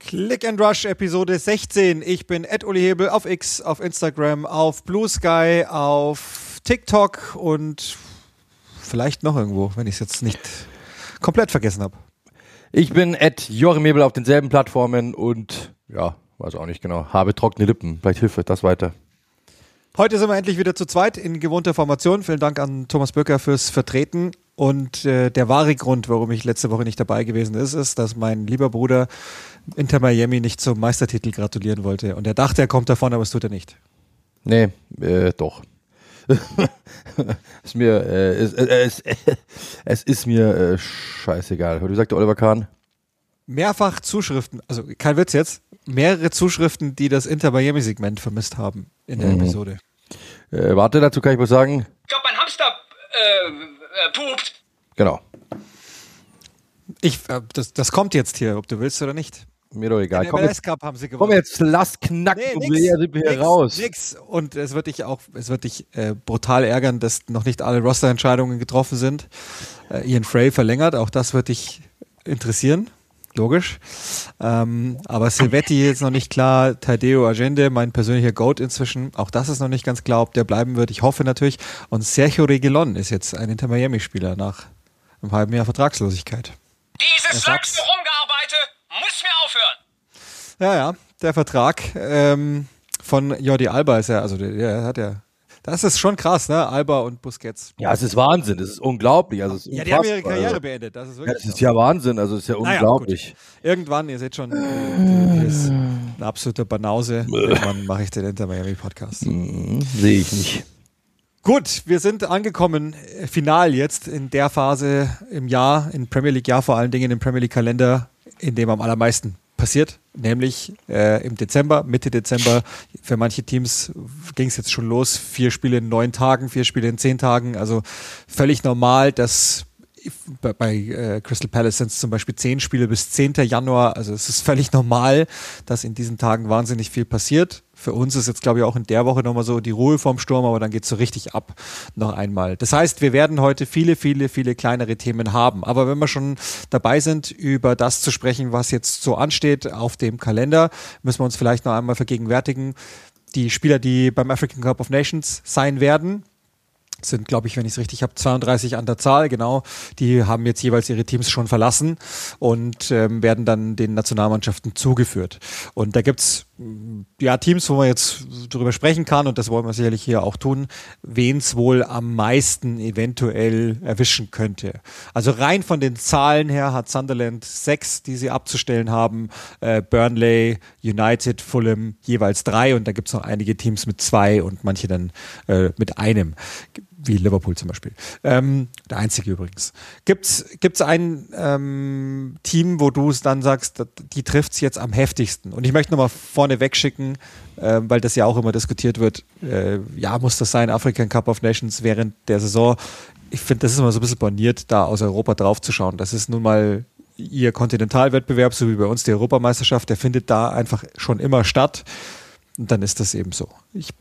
Click and Rush Episode 16. Ich bin Uli Hebel auf X, auf Instagram, auf Blue Sky, auf TikTok und vielleicht noch irgendwo, wenn ich es jetzt nicht komplett vergessen habe. Ich bin Joachim Hebel auf denselben Plattformen und ja, weiß auch nicht genau, habe trockene Lippen. Vielleicht hilft euch das weiter. Heute sind wir endlich wieder zu zweit in gewohnter Formation. Vielen Dank an Thomas Böcker fürs Vertreten. Und der wahre Grund, warum ich letzte Woche nicht dabei gewesen ist, dass mein lieber Bruder Inter Miami nicht zum Meistertitel gratulieren wollte. Und er dachte, er kommt davon, aber es tut er nicht. Nee, doch. Es ist mir scheißegal. Wie sagt der Oliver Kahn? Mehrfach Zuschriften, also kein Witz jetzt, mehrere Zuschriften, die das Inter Miami-Segment vermisst haben in der Episode. Warte, dazu kann ich was sagen. Ich glaube, mein Hamster pupt. Genau. Das kommt jetzt hier, ob du willst oder nicht. Mir doch egal. Den MLS Cup haben sie gewonnen. Komm jetzt, lass knacken, sind wir hier raus. Nix. Und es wird dich brutal ärgern, dass noch nicht alle Rosterentscheidungen getroffen sind. Ian Frey verlängert, auch das wird dich interessieren. Logisch. Aber Silvetti ist noch nicht klar. Tadeo Allende, mein persönlicher Goat inzwischen. Auch das ist noch nicht ganz klar, ob der bleiben wird. Ich hoffe natürlich. Und Sergio Reguilón ist jetzt ein Inter Miami-Spieler nach einem halben Jahr Vertragslosigkeit. Dieses langste Rumgearbeite muss mir aufhören. Ja, der Vertrag von Jordi Alba ist ja, also der hat ja. Das ist schon krass, ne? Alba und Busquets. Ja, es ist Wahnsinn, es ist unglaublich. Also es ist die haben ihre Karriere beendet. Das ist wirklich das ist ja Wahnsinn, also es ist ja unglaublich. Gut. Irgendwann, ihr seht schon, hier ist eine absolute Banause. Irgendwann mache ich den Inter Miami Podcast. Sehe ich nicht. Gut, wir sind angekommen, final jetzt in der Phase im Jahr, im Premier League Jahr, vor allen Dingen im Premier League Kalender, in dem am allermeisten passiert, nämlich im Dezember, Mitte Dezember. Für manche Teams ging es jetzt schon los, 4 Spiele in 9 Tagen, 4 Spiele in 10 Tagen, also völlig normal, dass bei Crystal Palace sind es zum Beispiel 10 Spiele bis 10. Januar, also es ist völlig normal, dass in diesen Tagen wahnsinnig viel passiert. Für uns ist jetzt, glaube ich, auch in der Woche nochmal so die Ruhe vorm Sturm, aber dann geht es so richtig ab noch einmal. Das heißt, wir werden heute viele kleinere Themen haben. Aber wenn wir schon dabei sind, über das zu sprechen, was jetzt so ansteht auf dem Kalender, müssen wir uns vielleicht noch einmal vergegenwärtigen. Die Spieler, die beim African Cup of Nations sein werden, sind, glaube ich, wenn ich es richtig habe, 32 an der Zahl, genau. Die haben jetzt jeweils ihre Teams schon verlassen und werden dann den Nationalmannschaften zugeführt. Und da gibt's Teams, wo man jetzt drüber sprechen kann, und das wollen wir sicherlich hier auch tun, wen es wohl am meisten eventuell erwischen könnte. Also rein von den Zahlen her hat Sunderland 6, die sie abzustellen haben, Burnley, United, Fulham jeweils 3, und da gibt es noch einige Teams mit 2 und manche dann mit einem, wie Liverpool zum Beispiel. Der einzige übrigens. Gibt's ein Team, wo du es dann sagst, die trifft es jetzt am heftigsten? Und ich möchte nochmal vorne wegschicken, weil das ja auch immer diskutiert wird, muss das sein, African Cup of Nations während der Saison? Ich finde, das ist immer so ein bisschen borniert, da aus Europa drauf zu schauen. Das ist nun mal ihr Kontinentalwettbewerb, so wie bei uns die Europameisterschaft, der findet da einfach schon immer statt. Und dann ist das eben so.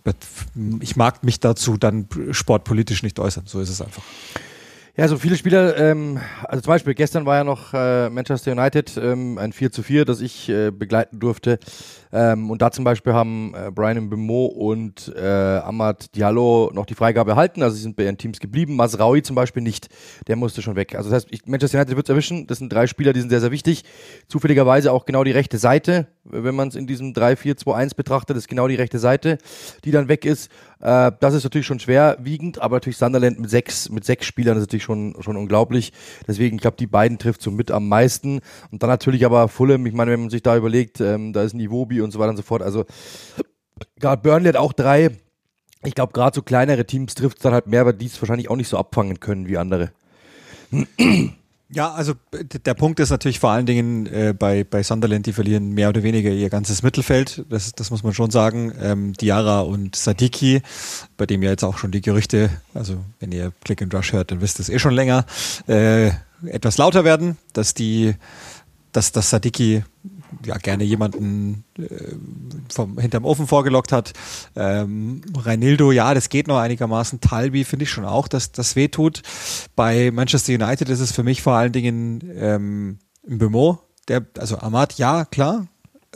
Ich mag mich dazu dann sportpolitisch nicht äußern. So ist es einfach. Ja, so viele Spieler, also zum Beispiel gestern war ja noch Manchester United, ein 4:4, das ich begleiten durfte. Und da zum Beispiel haben Bryan Mbeumo und Amad Diallo noch die Freigabe erhalten, also sie sind bei ihren Teams geblieben. Mazraoui zum Beispiel nicht, der musste schon weg. Also das heißt, Manchester United wird es erwischen, das sind 3 Spieler, die sind sehr, sehr wichtig. Zufälligerweise auch genau die rechte Seite, wenn man es in diesem 3-4-2-1 betrachtet, ist genau die rechte Seite, die dann weg ist. Das ist natürlich schon schwerwiegend, aber natürlich Sunderland mit sechs Spielern ist natürlich schon unglaublich. Deswegen, ich glaube, die beiden trifft so mit am meisten. Und dann natürlich aber Fulham, ich meine, wenn man sich da überlegt, da ist ein Iwobi und so weiter und so fort. Also gerade Burnley hat auch 3. Ich glaube, gerade so kleinere Teams trifft es dann halt mehr, weil die es wahrscheinlich auch nicht so abfangen können wie andere. Ja, also der Punkt ist natürlich vor allen Dingen bei Sunderland, die verlieren mehr oder weniger ihr ganzes Mittelfeld, das muss man schon sagen. Diarra und Sadiki, bei dem ja jetzt auch schon die Gerüchte, also wenn ihr Click and Rush hört, dann wisst ihr es schon länger, etwas lauter werden, dass Sadiki ja gerne jemanden hinterm Ofen vorgelockt hat. Reinildo, ja, das geht noch einigermaßen. Talbi finde ich schon auch, dass das wehtut. Bei Manchester United ist es für mich vor allen Dingen Mbeumo, also Amad, ja, klar,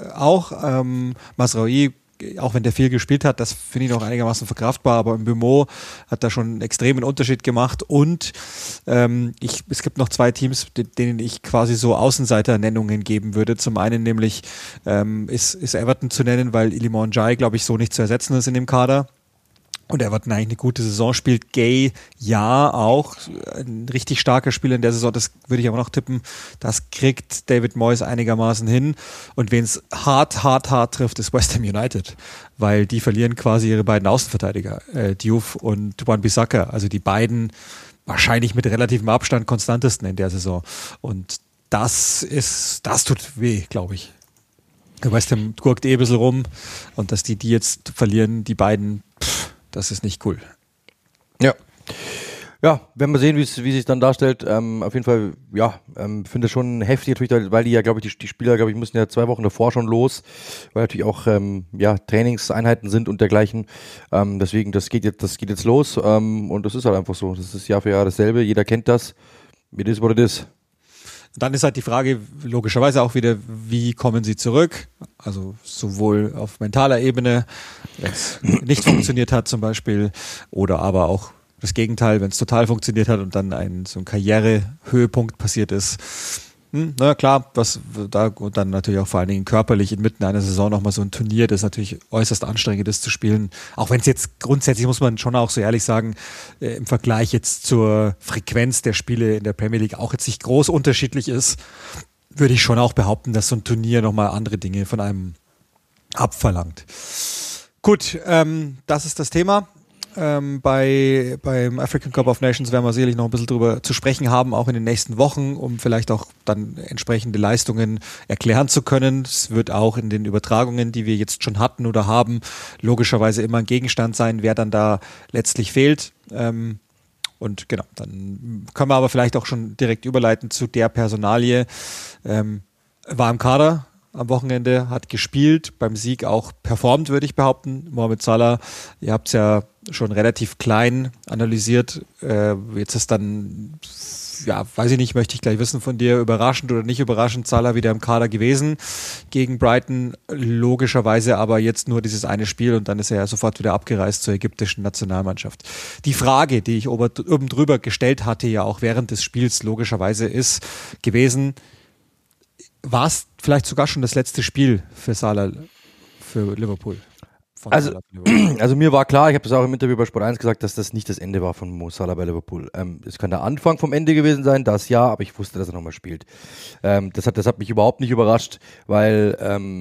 auch. Mazraoui, auch wenn der viel gespielt hat, das finde ich noch einigermaßen verkraftbar, aber Mbeumo hat da schon einen extremen Unterschied gemacht und es gibt noch 2 Teams, denen ich quasi so Außenseiter-Nennungen geben würde. Zum einen nämlich ist Everton zu nennen, weil Iliman Ndiaye, glaube ich, so nicht zu ersetzen ist in dem Kader. Und Everton eigentlich eine gute Saison spielt. Gay, ja, auch ein richtig starker Spieler in der Saison, das würde ich aber noch tippen. Das kriegt David Moyes einigermaßen hin. Und wen es hart trifft, ist West Ham United, weil die verlieren quasi ihre beiden Außenverteidiger, Diouf und Wan-Bissaka. Also die beiden wahrscheinlich mit relativem Abstand konstantesten in der Saison. Und das tut weh, glaube ich. West Ham gurkt ein bisschen rum und dass die jetzt verlieren, die beiden, das ist nicht cool. Ja. Ja, werden wir sehen, wie sich dann darstellt. Auf jeden Fall, ja, finde es schon heftig natürlich, weil die ja, glaube ich, die Spieler, glaube ich, müssen ja 2 Wochen davor schon los, weil natürlich auch Trainingseinheiten sind und dergleichen. Deswegen, das geht jetzt los und das ist halt einfach so. Das ist Jahr für Jahr dasselbe. Jeder kennt das. It is what it is. Dann ist halt die Frage, logischerweise auch wieder, wie kommen sie zurück? Also sowohl auf mentaler Ebene, wenn es nicht funktioniert hat zum Beispiel, oder aber auch das Gegenteil, wenn es total funktioniert hat und dann so ein Karrierehöhepunkt passiert ist. Na klar, und dann natürlich auch vor allen Dingen körperlich inmitten einer Saison nochmal so ein Turnier, das natürlich äußerst anstrengend ist zu spielen. Auch wenn es jetzt grundsätzlich, muss man schon auch so ehrlich sagen, im Vergleich jetzt zur Frequenz der Spiele in der Premier League auch jetzt nicht groß unterschiedlich ist, würde ich schon auch behaupten, dass so ein Turnier nochmal andere Dinge von einem abverlangt. Gut, das ist das Thema. Beim African Cup of Nations werden wir sicherlich noch ein bisschen drüber zu sprechen haben, auch in den nächsten Wochen, um vielleicht auch dann entsprechende Leistungen erklären zu können. Es wird auch in den Übertragungen, die wir jetzt schon hatten oder haben, logischerweise immer ein Gegenstand sein, wer dann da letztlich fehlt. Und genau, dann können wir aber vielleicht auch schon direkt überleiten zu der Personalie. War im Kader am Wochenende, hat gespielt, beim Sieg auch performt, würde ich behaupten. Mohamed Salah, ihr habt es ja schon relativ klein analysiert. Jetzt ist dann, ja, weiß ich nicht, möchte ich gleich wissen von dir, überraschend oder nicht überraschend, Salah wieder im Kader gewesen gegen Brighton. Logischerweise aber jetzt nur dieses eine Spiel und dann ist er ja sofort wieder abgereist zur ägyptischen Nationalmannschaft. Die Frage, die ich oben drüber gestellt hatte, ja auch während des Spiels logischerweise ist gewesen, war es vielleicht sogar schon das letzte Spiel für Salah, für Liverpool? Also mir war klar, ich habe das auch im Interview bei Sport 1 gesagt, dass das nicht das Ende war von Mo Salah bei Liverpool. Es kann der Anfang vom Ende gewesen sein, das ja, aber ich wusste, dass er nochmal spielt. Das hat mich überhaupt nicht überrascht, weil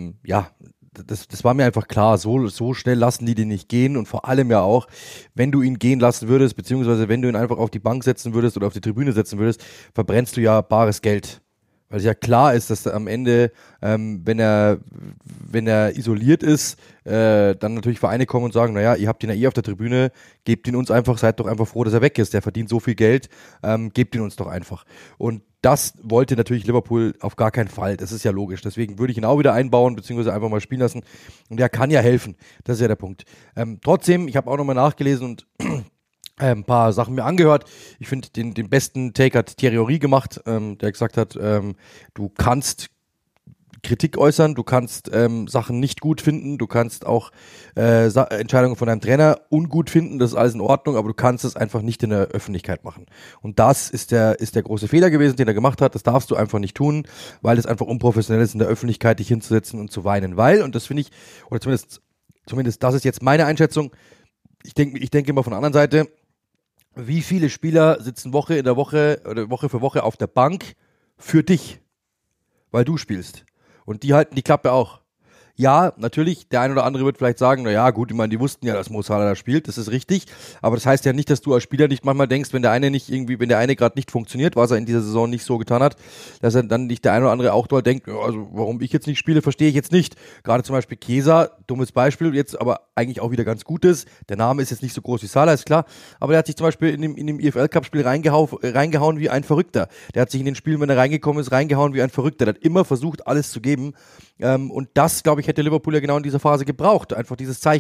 das war mir einfach klar, so schnell lassen die den nicht gehen und vor allem ja auch, wenn du ihn gehen lassen würdest, beziehungsweise wenn du ihn einfach auf die Bank setzen würdest oder auf die Tribüne setzen würdest, verbrennst du ja bares Geld. Weil es ja klar ist, dass am Ende, wenn er isoliert ist, dann natürlich Vereine kommen und sagen, naja, ihr habt ihn ja auf der Tribüne, gebt ihn uns einfach, seid doch einfach froh, dass er weg ist, der verdient so viel Geld, gebt ihn uns doch einfach. Und das wollte natürlich Liverpool auf gar keinen Fall, das ist ja logisch, deswegen würde ich ihn auch wieder einbauen, beziehungsweise einfach mal spielen lassen und er kann ja helfen, das ist ja der Punkt. Trotzdem, ich habe auch nochmal nachgelesen und ein paar Sachen mir angehört. Ich finde, den besten Take hat Thierry Henry gemacht, der gesagt hat, du kannst Kritik äußern, du kannst Sachen nicht gut finden, du kannst auch Entscheidungen von deinem Trainer ungut finden, das ist alles in Ordnung, aber du kannst es einfach nicht in der Öffentlichkeit machen. Und das ist der große Fehler gewesen, den er gemacht hat. Das darfst du einfach nicht tun, weil es einfach unprofessionell ist, in der Öffentlichkeit dich hinzusetzen und zu weinen. Weil, und das finde ich, oder zumindest das ist jetzt meine Einschätzung, ich denke immer von der anderen Seite, wie viele Spieler sitzen Woche für Woche auf der Bank für dich, weil du spielst. Und die halten die Klappe auch. Ja, natürlich, der ein oder andere wird vielleicht sagen, naja, gut, ich meine, die wussten ja, dass Mo Salah da spielt, das ist richtig, aber das heißt ja nicht, dass du als Spieler nicht manchmal denkst, wenn der eine gerade nicht funktioniert, was er in dieser Saison nicht so getan hat, dass er dann nicht der ein oder andere auch dort denkt, ja, also warum ich jetzt nicht spiele, verstehe ich jetzt nicht. Gerade zum Beispiel Chiesa, dummes Beispiel, jetzt aber eigentlich auch wieder ganz gutes, der Name ist jetzt nicht so groß wie Salah, ist klar, aber der hat sich zum Beispiel in dem EFL-Cup-Spiel reingehauen wie ein Verrückter. Der hat sich in den Spielen, wenn er reingekommen ist, reingehauen wie ein Verrückter. Der hat immer versucht, alles zu geben. Und das, glaube ich, hätte Liverpool ja genau in dieser Phase gebraucht. Einfach dieses Zeichen.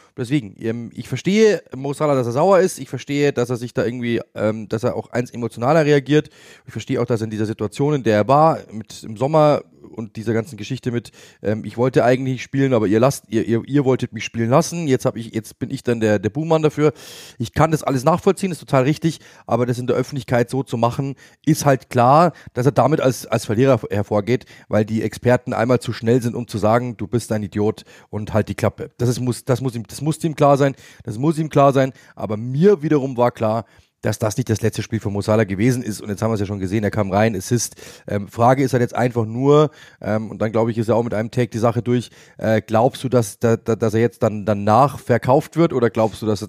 Deswegen, ich verstehe Mo Salah, dass er sauer ist. Ich verstehe, dass er sich da irgendwie, dass er auch emotionaler reagiert. Ich verstehe auch, dass er in dieser Situation, in der er war, im Sommer und dieser ganzen Geschichte mit, ich wollte eigentlich nicht spielen, aber ihr wolltet mich spielen lassen. Jetzt bin ich dann der Buhmann dafür. Ich kann das alles nachvollziehen, ist total richtig, aber das in der Öffentlichkeit so zu machen, ist halt klar, dass er damit als Verlierer hervorgeht, weil die Experten einmal zu schnell sind, um zu sagen, du bist ein Idiot und halt die Klappe. Das muss ihm klar sein, aber mir wiederum war klar, dass das nicht das letzte Spiel von Mo Salah gewesen ist. Und jetzt haben wir es ja schon gesehen, er kam rein, Assist. Frage ist halt jetzt einfach nur, und dann glaube ich, ist er auch mit einem Take die Sache durch, glaubst du, dass er jetzt dann danach verkauft wird, oder glaubst du, dass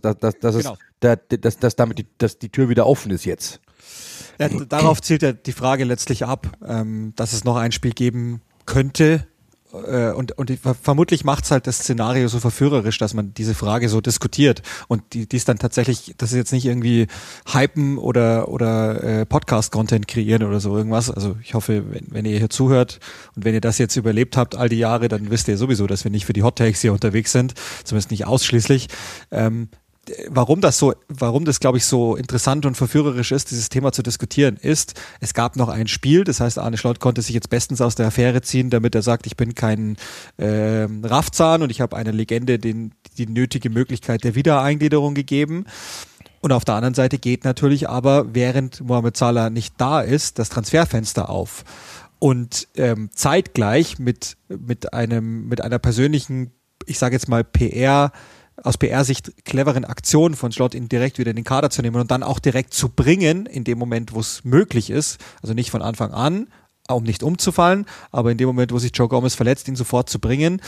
die Tür wieder offen ist jetzt? Ja, darauf zielt ja die Frage letztlich ab, dass es noch ein Spiel geben könnte. Und vermutlich macht es halt das Szenario so verführerisch, dass man diese Frage so diskutiert und die ist dann tatsächlich, das ist jetzt nicht irgendwie hypen oder Podcast-Content kreieren oder so irgendwas. Also ich hoffe, wenn ihr hier zuhört und wenn ihr das jetzt überlebt habt all die Jahre, dann wisst ihr sowieso, dass wir nicht für die Hot Takes hier unterwegs sind, zumindest nicht ausschließlich. Warum das, glaube ich, so interessant und verführerisch ist, dieses Thema zu diskutieren, ist, es gab noch ein Spiel, das heißt, Arne Slot konnte sich jetzt bestens aus der Affäre ziehen, damit er sagt, ich bin kein Raffzahn und ich habe einer Legende die nötige Möglichkeit der Wiedereingliederung gegeben. Und auf der anderen Seite geht natürlich aber, während Mohamed Salah nicht da ist, das Transferfenster auf. Und zeitgleich mit einer persönlichen, ich sage jetzt mal aus PR-Sicht cleveren Aktionen von Slot, ihn direkt wieder in den Kader zu nehmen und dann auch direkt zu bringen, in dem Moment, wo es möglich ist, also nicht von Anfang an, um nicht umzufallen, aber in dem Moment, wo sich Joe Gomez verletzt, ihn sofort zu bringen,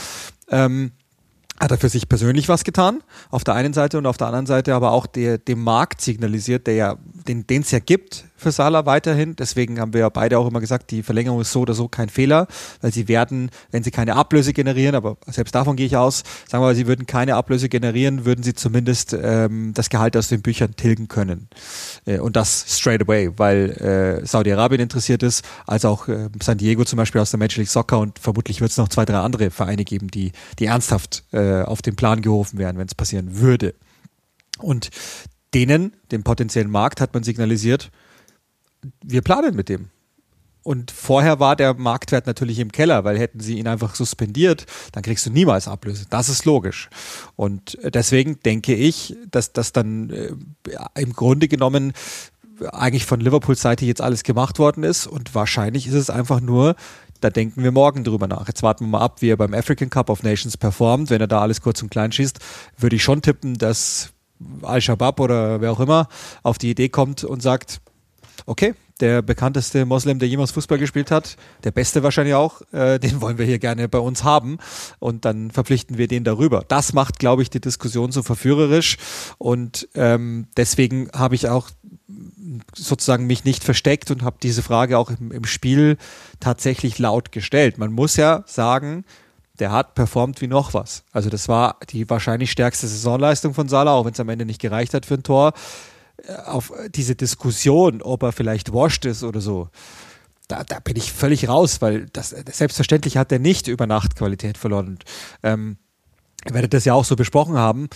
hat er für sich persönlich was getan, auf der einen Seite, und auf der anderen Seite aber auch dem Markt signalisiert, den es ja gibt für Salah weiterhin. Deswegen haben wir ja beide auch immer gesagt, die Verlängerung ist so oder so kein Fehler, weil sie werden, wenn sie keine Ablöse generieren, aber selbst davon gehe ich aus, sagen wir mal, sie würden keine Ablöse generieren, würden sie zumindest das Gehalt aus den Büchern tilgen können. Und das straight away, weil Saudi-Arabien interessiert ist, als auch San Diego zum Beispiel aus der Major League Soccer, und vermutlich wird es noch 2, 3 andere Vereine geben, die ernsthaft auf den Plan gerufen werden, wenn es passieren würde. Und dem potenziellen Markt, hat man signalisiert, wir planen mit dem. Und vorher war der Marktwert natürlich im Keller, weil hätten sie ihn einfach suspendiert, dann kriegst du niemals Ablöse. Das ist logisch. Und deswegen denke ich, dass das dann im Grunde genommen eigentlich von Liverpools Seite jetzt alles gemacht worden ist, und wahrscheinlich ist es einfach nur, da denken wir morgen drüber nach. Jetzt warten wir mal ab, wie er beim African Cup of Nations performt. Wenn er da alles kurz und klein schießt, würde ich schon tippen, dass Al-Shabaab oder wer auch immer auf die Idee kommt und sagt, okay, der bekannteste Moslem, der jemals Fußball gespielt hat, der beste wahrscheinlich auch, den wollen wir hier gerne bei uns haben, und dann verpflichten wir den darüber. Das macht, glaube ich, die Diskussion so verführerisch, und deswegen habe ich auch sozusagen mich nicht versteckt und habe diese Frage auch im Spiel tatsächlich laut gestellt. Man muss ja sagen, der hat performt wie noch was. Also das war die wahrscheinlich stärkste Saisonleistung von Salah, auch wenn es am Ende nicht gereicht hat für ein Tor. Auf diese Diskussion, ob er vielleicht washed ist oder so, da bin ich völlig raus, weil selbstverständlich hat er nicht über Nacht Qualität verloren. Und, ihr werdet das ja auch so besprochen haben.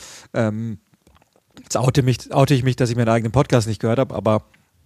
Jetzt oute ich mich, dass ich meinen eigenen Podcast nicht gehört habe, aber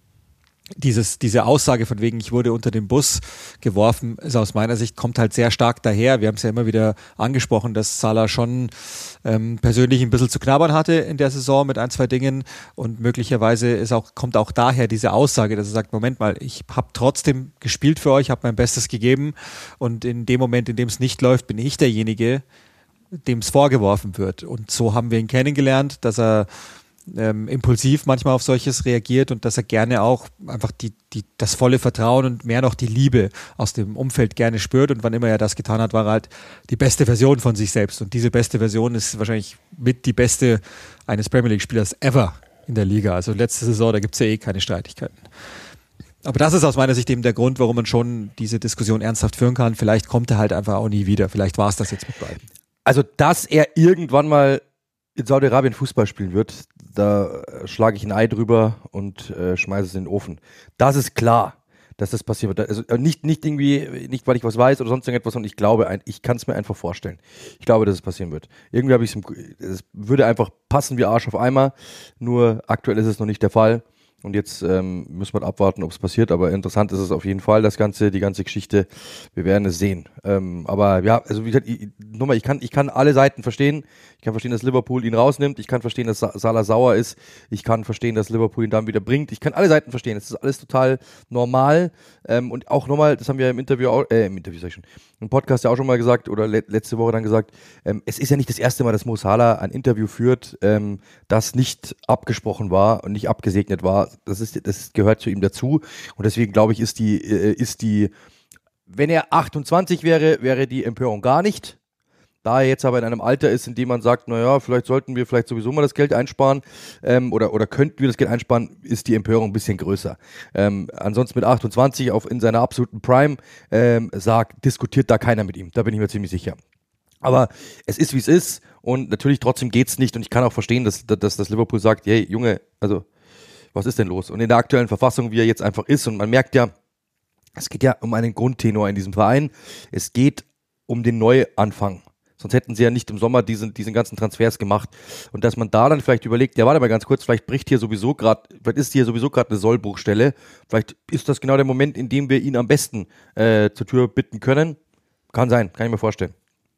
diese Aussage von wegen, ich wurde unter den Bus geworfen, ist aus meiner Sicht, kommt halt sehr stark daher. Wir haben es ja immer wieder angesprochen, dass Salah schon persönlich ein bisschen zu knabbern hatte in der Saison mit 1, 2 Dingen, und möglicherweise kommt auch daher diese Aussage, dass er sagt, Moment mal, ich habe trotzdem gespielt für euch, habe mein Bestes gegeben, und in dem Moment, in dem es nicht läuft, bin ich derjenige, dem es vorgeworfen wird. Und so haben wir ihn kennengelernt, dass er impulsiv manchmal auf solches reagiert und dass er gerne auch einfach das volle Vertrauen und mehr noch die Liebe aus dem Umfeld gerne spürt, und wann immer er das getan hat, war er halt die beste Version von sich selbst, und diese beste Version ist wahrscheinlich mit die beste eines Premier League Spielers ever in der Liga. Also letzte Saison, da gibt es ja eh keine Streitigkeiten. Aber das ist aus meiner Sicht eben der Grund, warum man schon diese Diskussion ernsthaft führen kann. Vielleicht kommt er halt einfach auch nie wieder. Vielleicht war es das jetzt mit beiden. Also, dass er irgendwann mal in Saudi-Arabien Fußball spielen wird, da schlage ich ein Ei drüber und schmeiße es in den Ofen. Das ist klar. dass das passieren wird. Also nicht irgendwie, nicht weil ich was weiß oder sonst irgendetwas, sondern ich glaube, ich kann es mir einfach vorstellen. Ich glaube, dass es passieren wird. Irgendwie habe ich es würde einfach passen wie Arsch auf Eimer, nur aktuell ist es noch nicht der Fall. Und jetzt müssen wir abwarten, ob es passiert, aber interessant ist es auf jeden Fall, die ganze Geschichte. Wir werden es sehen. Aber ja, also wie gesagt, ich kann alle Seiten verstehen. Ich kann verstehen, dass Liverpool ihn rausnimmt. Ich kann verstehen, dass Salah sauer ist. Ich kann verstehen, dass Liverpool ihn dann wieder bringt. Ich kann alle Seiten verstehen. Das ist alles total normal. Und auch nochmal, das haben wir im Podcast ja auch schon mal gesagt oder letzte Woche dann gesagt, es ist ja nicht das erste Mal, dass Mo Salah ein Interview führt, das nicht abgesprochen war und nicht abgesegnet war. Das gehört zu ihm dazu. Und deswegen glaube ich, ist die, wenn er 28 wäre die Empörung gar nicht. Da er jetzt aber in einem Alter ist, in dem man sagt, naja, vielleicht sollten wir sowieso mal das Geld einsparen oder könnten wir das Geld einsparen, ist die Empörung ein bisschen größer. Ansonsten mit 28 in seiner absoluten Prime diskutiert da keiner mit ihm. Da bin ich mir ziemlich sicher. Aber es ist, wie es ist und natürlich trotzdem geht's nicht und ich kann auch verstehen, dass Liverpool sagt, hey Junge, also was ist denn los? Und in der aktuellen Verfassung, wie er jetzt einfach ist und man merkt ja, es geht ja um einen Grundtenor in diesem Verein, es geht um den Neuanfang. Sonst hätten sie ja nicht im Sommer diesen ganzen Transfers gemacht. Und dass man da dann vielleicht überlegt, ja warte mal ganz kurz, vielleicht ist hier sowieso gerade eine Sollbruchstelle. Vielleicht ist das genau der Moment, in dem wir ihn am besten zur Tür bitten können. Kann sein, kann ich mir vorstellen.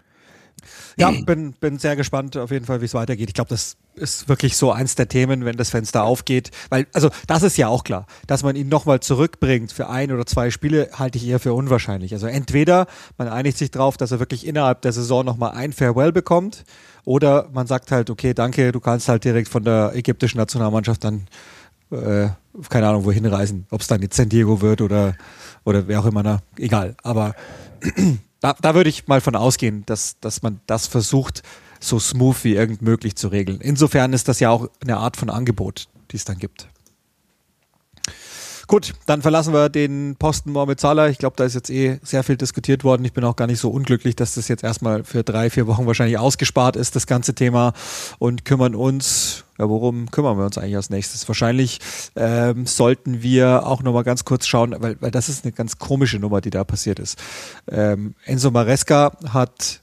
Ja, bin sehr gespannt auf jeden Fall, wie es weitergeht. Ich glaube, das ist wirklich so eins der Themen, wenn das Fenster aufgeht. Weil, also das ist ja auch klar, dass man ihn nochmal zurückbringt für 1 oder 2 Spiele, halte ich eher für unwahrscheinlich. Also entweder man einigt sich drauf, dass er wirklich innerhalb der Saison nochmal ein Farewell bekommt, oder man sagt halt, okay, danke, du kannst halt direkt von der ägyptischen Nationalmannschaft dann keine Ahnung, wohin reisen. Ob es dann jetzt San Diego wird oder wer auch immer, egal. Aber da würde ich mal von ausgehen, dass man das versucht, so smooth wie irgend möglich zu regeln. Insofern ist das ja auch eine Art von Angebot, die es dann gibt. Gut, dann verlassen wir den Posten Mohamed Salah. Ich glaube, da ist jetzt sehr viel diskutiert worden. Ich bin auch gar nicht so unglücklich, dass das jetzt erstmal für 3-4 Wochen wahrscheinlich ausgespart ist, das ganze Thema, und worum kümmern wir uns eigentlich als nächstes? Wahrscheinlich sollten wir auch nochmal ganz kurz schauen, weil das ist eine ganz komische Nummer, die da passiert ist. Enzo Maresca hat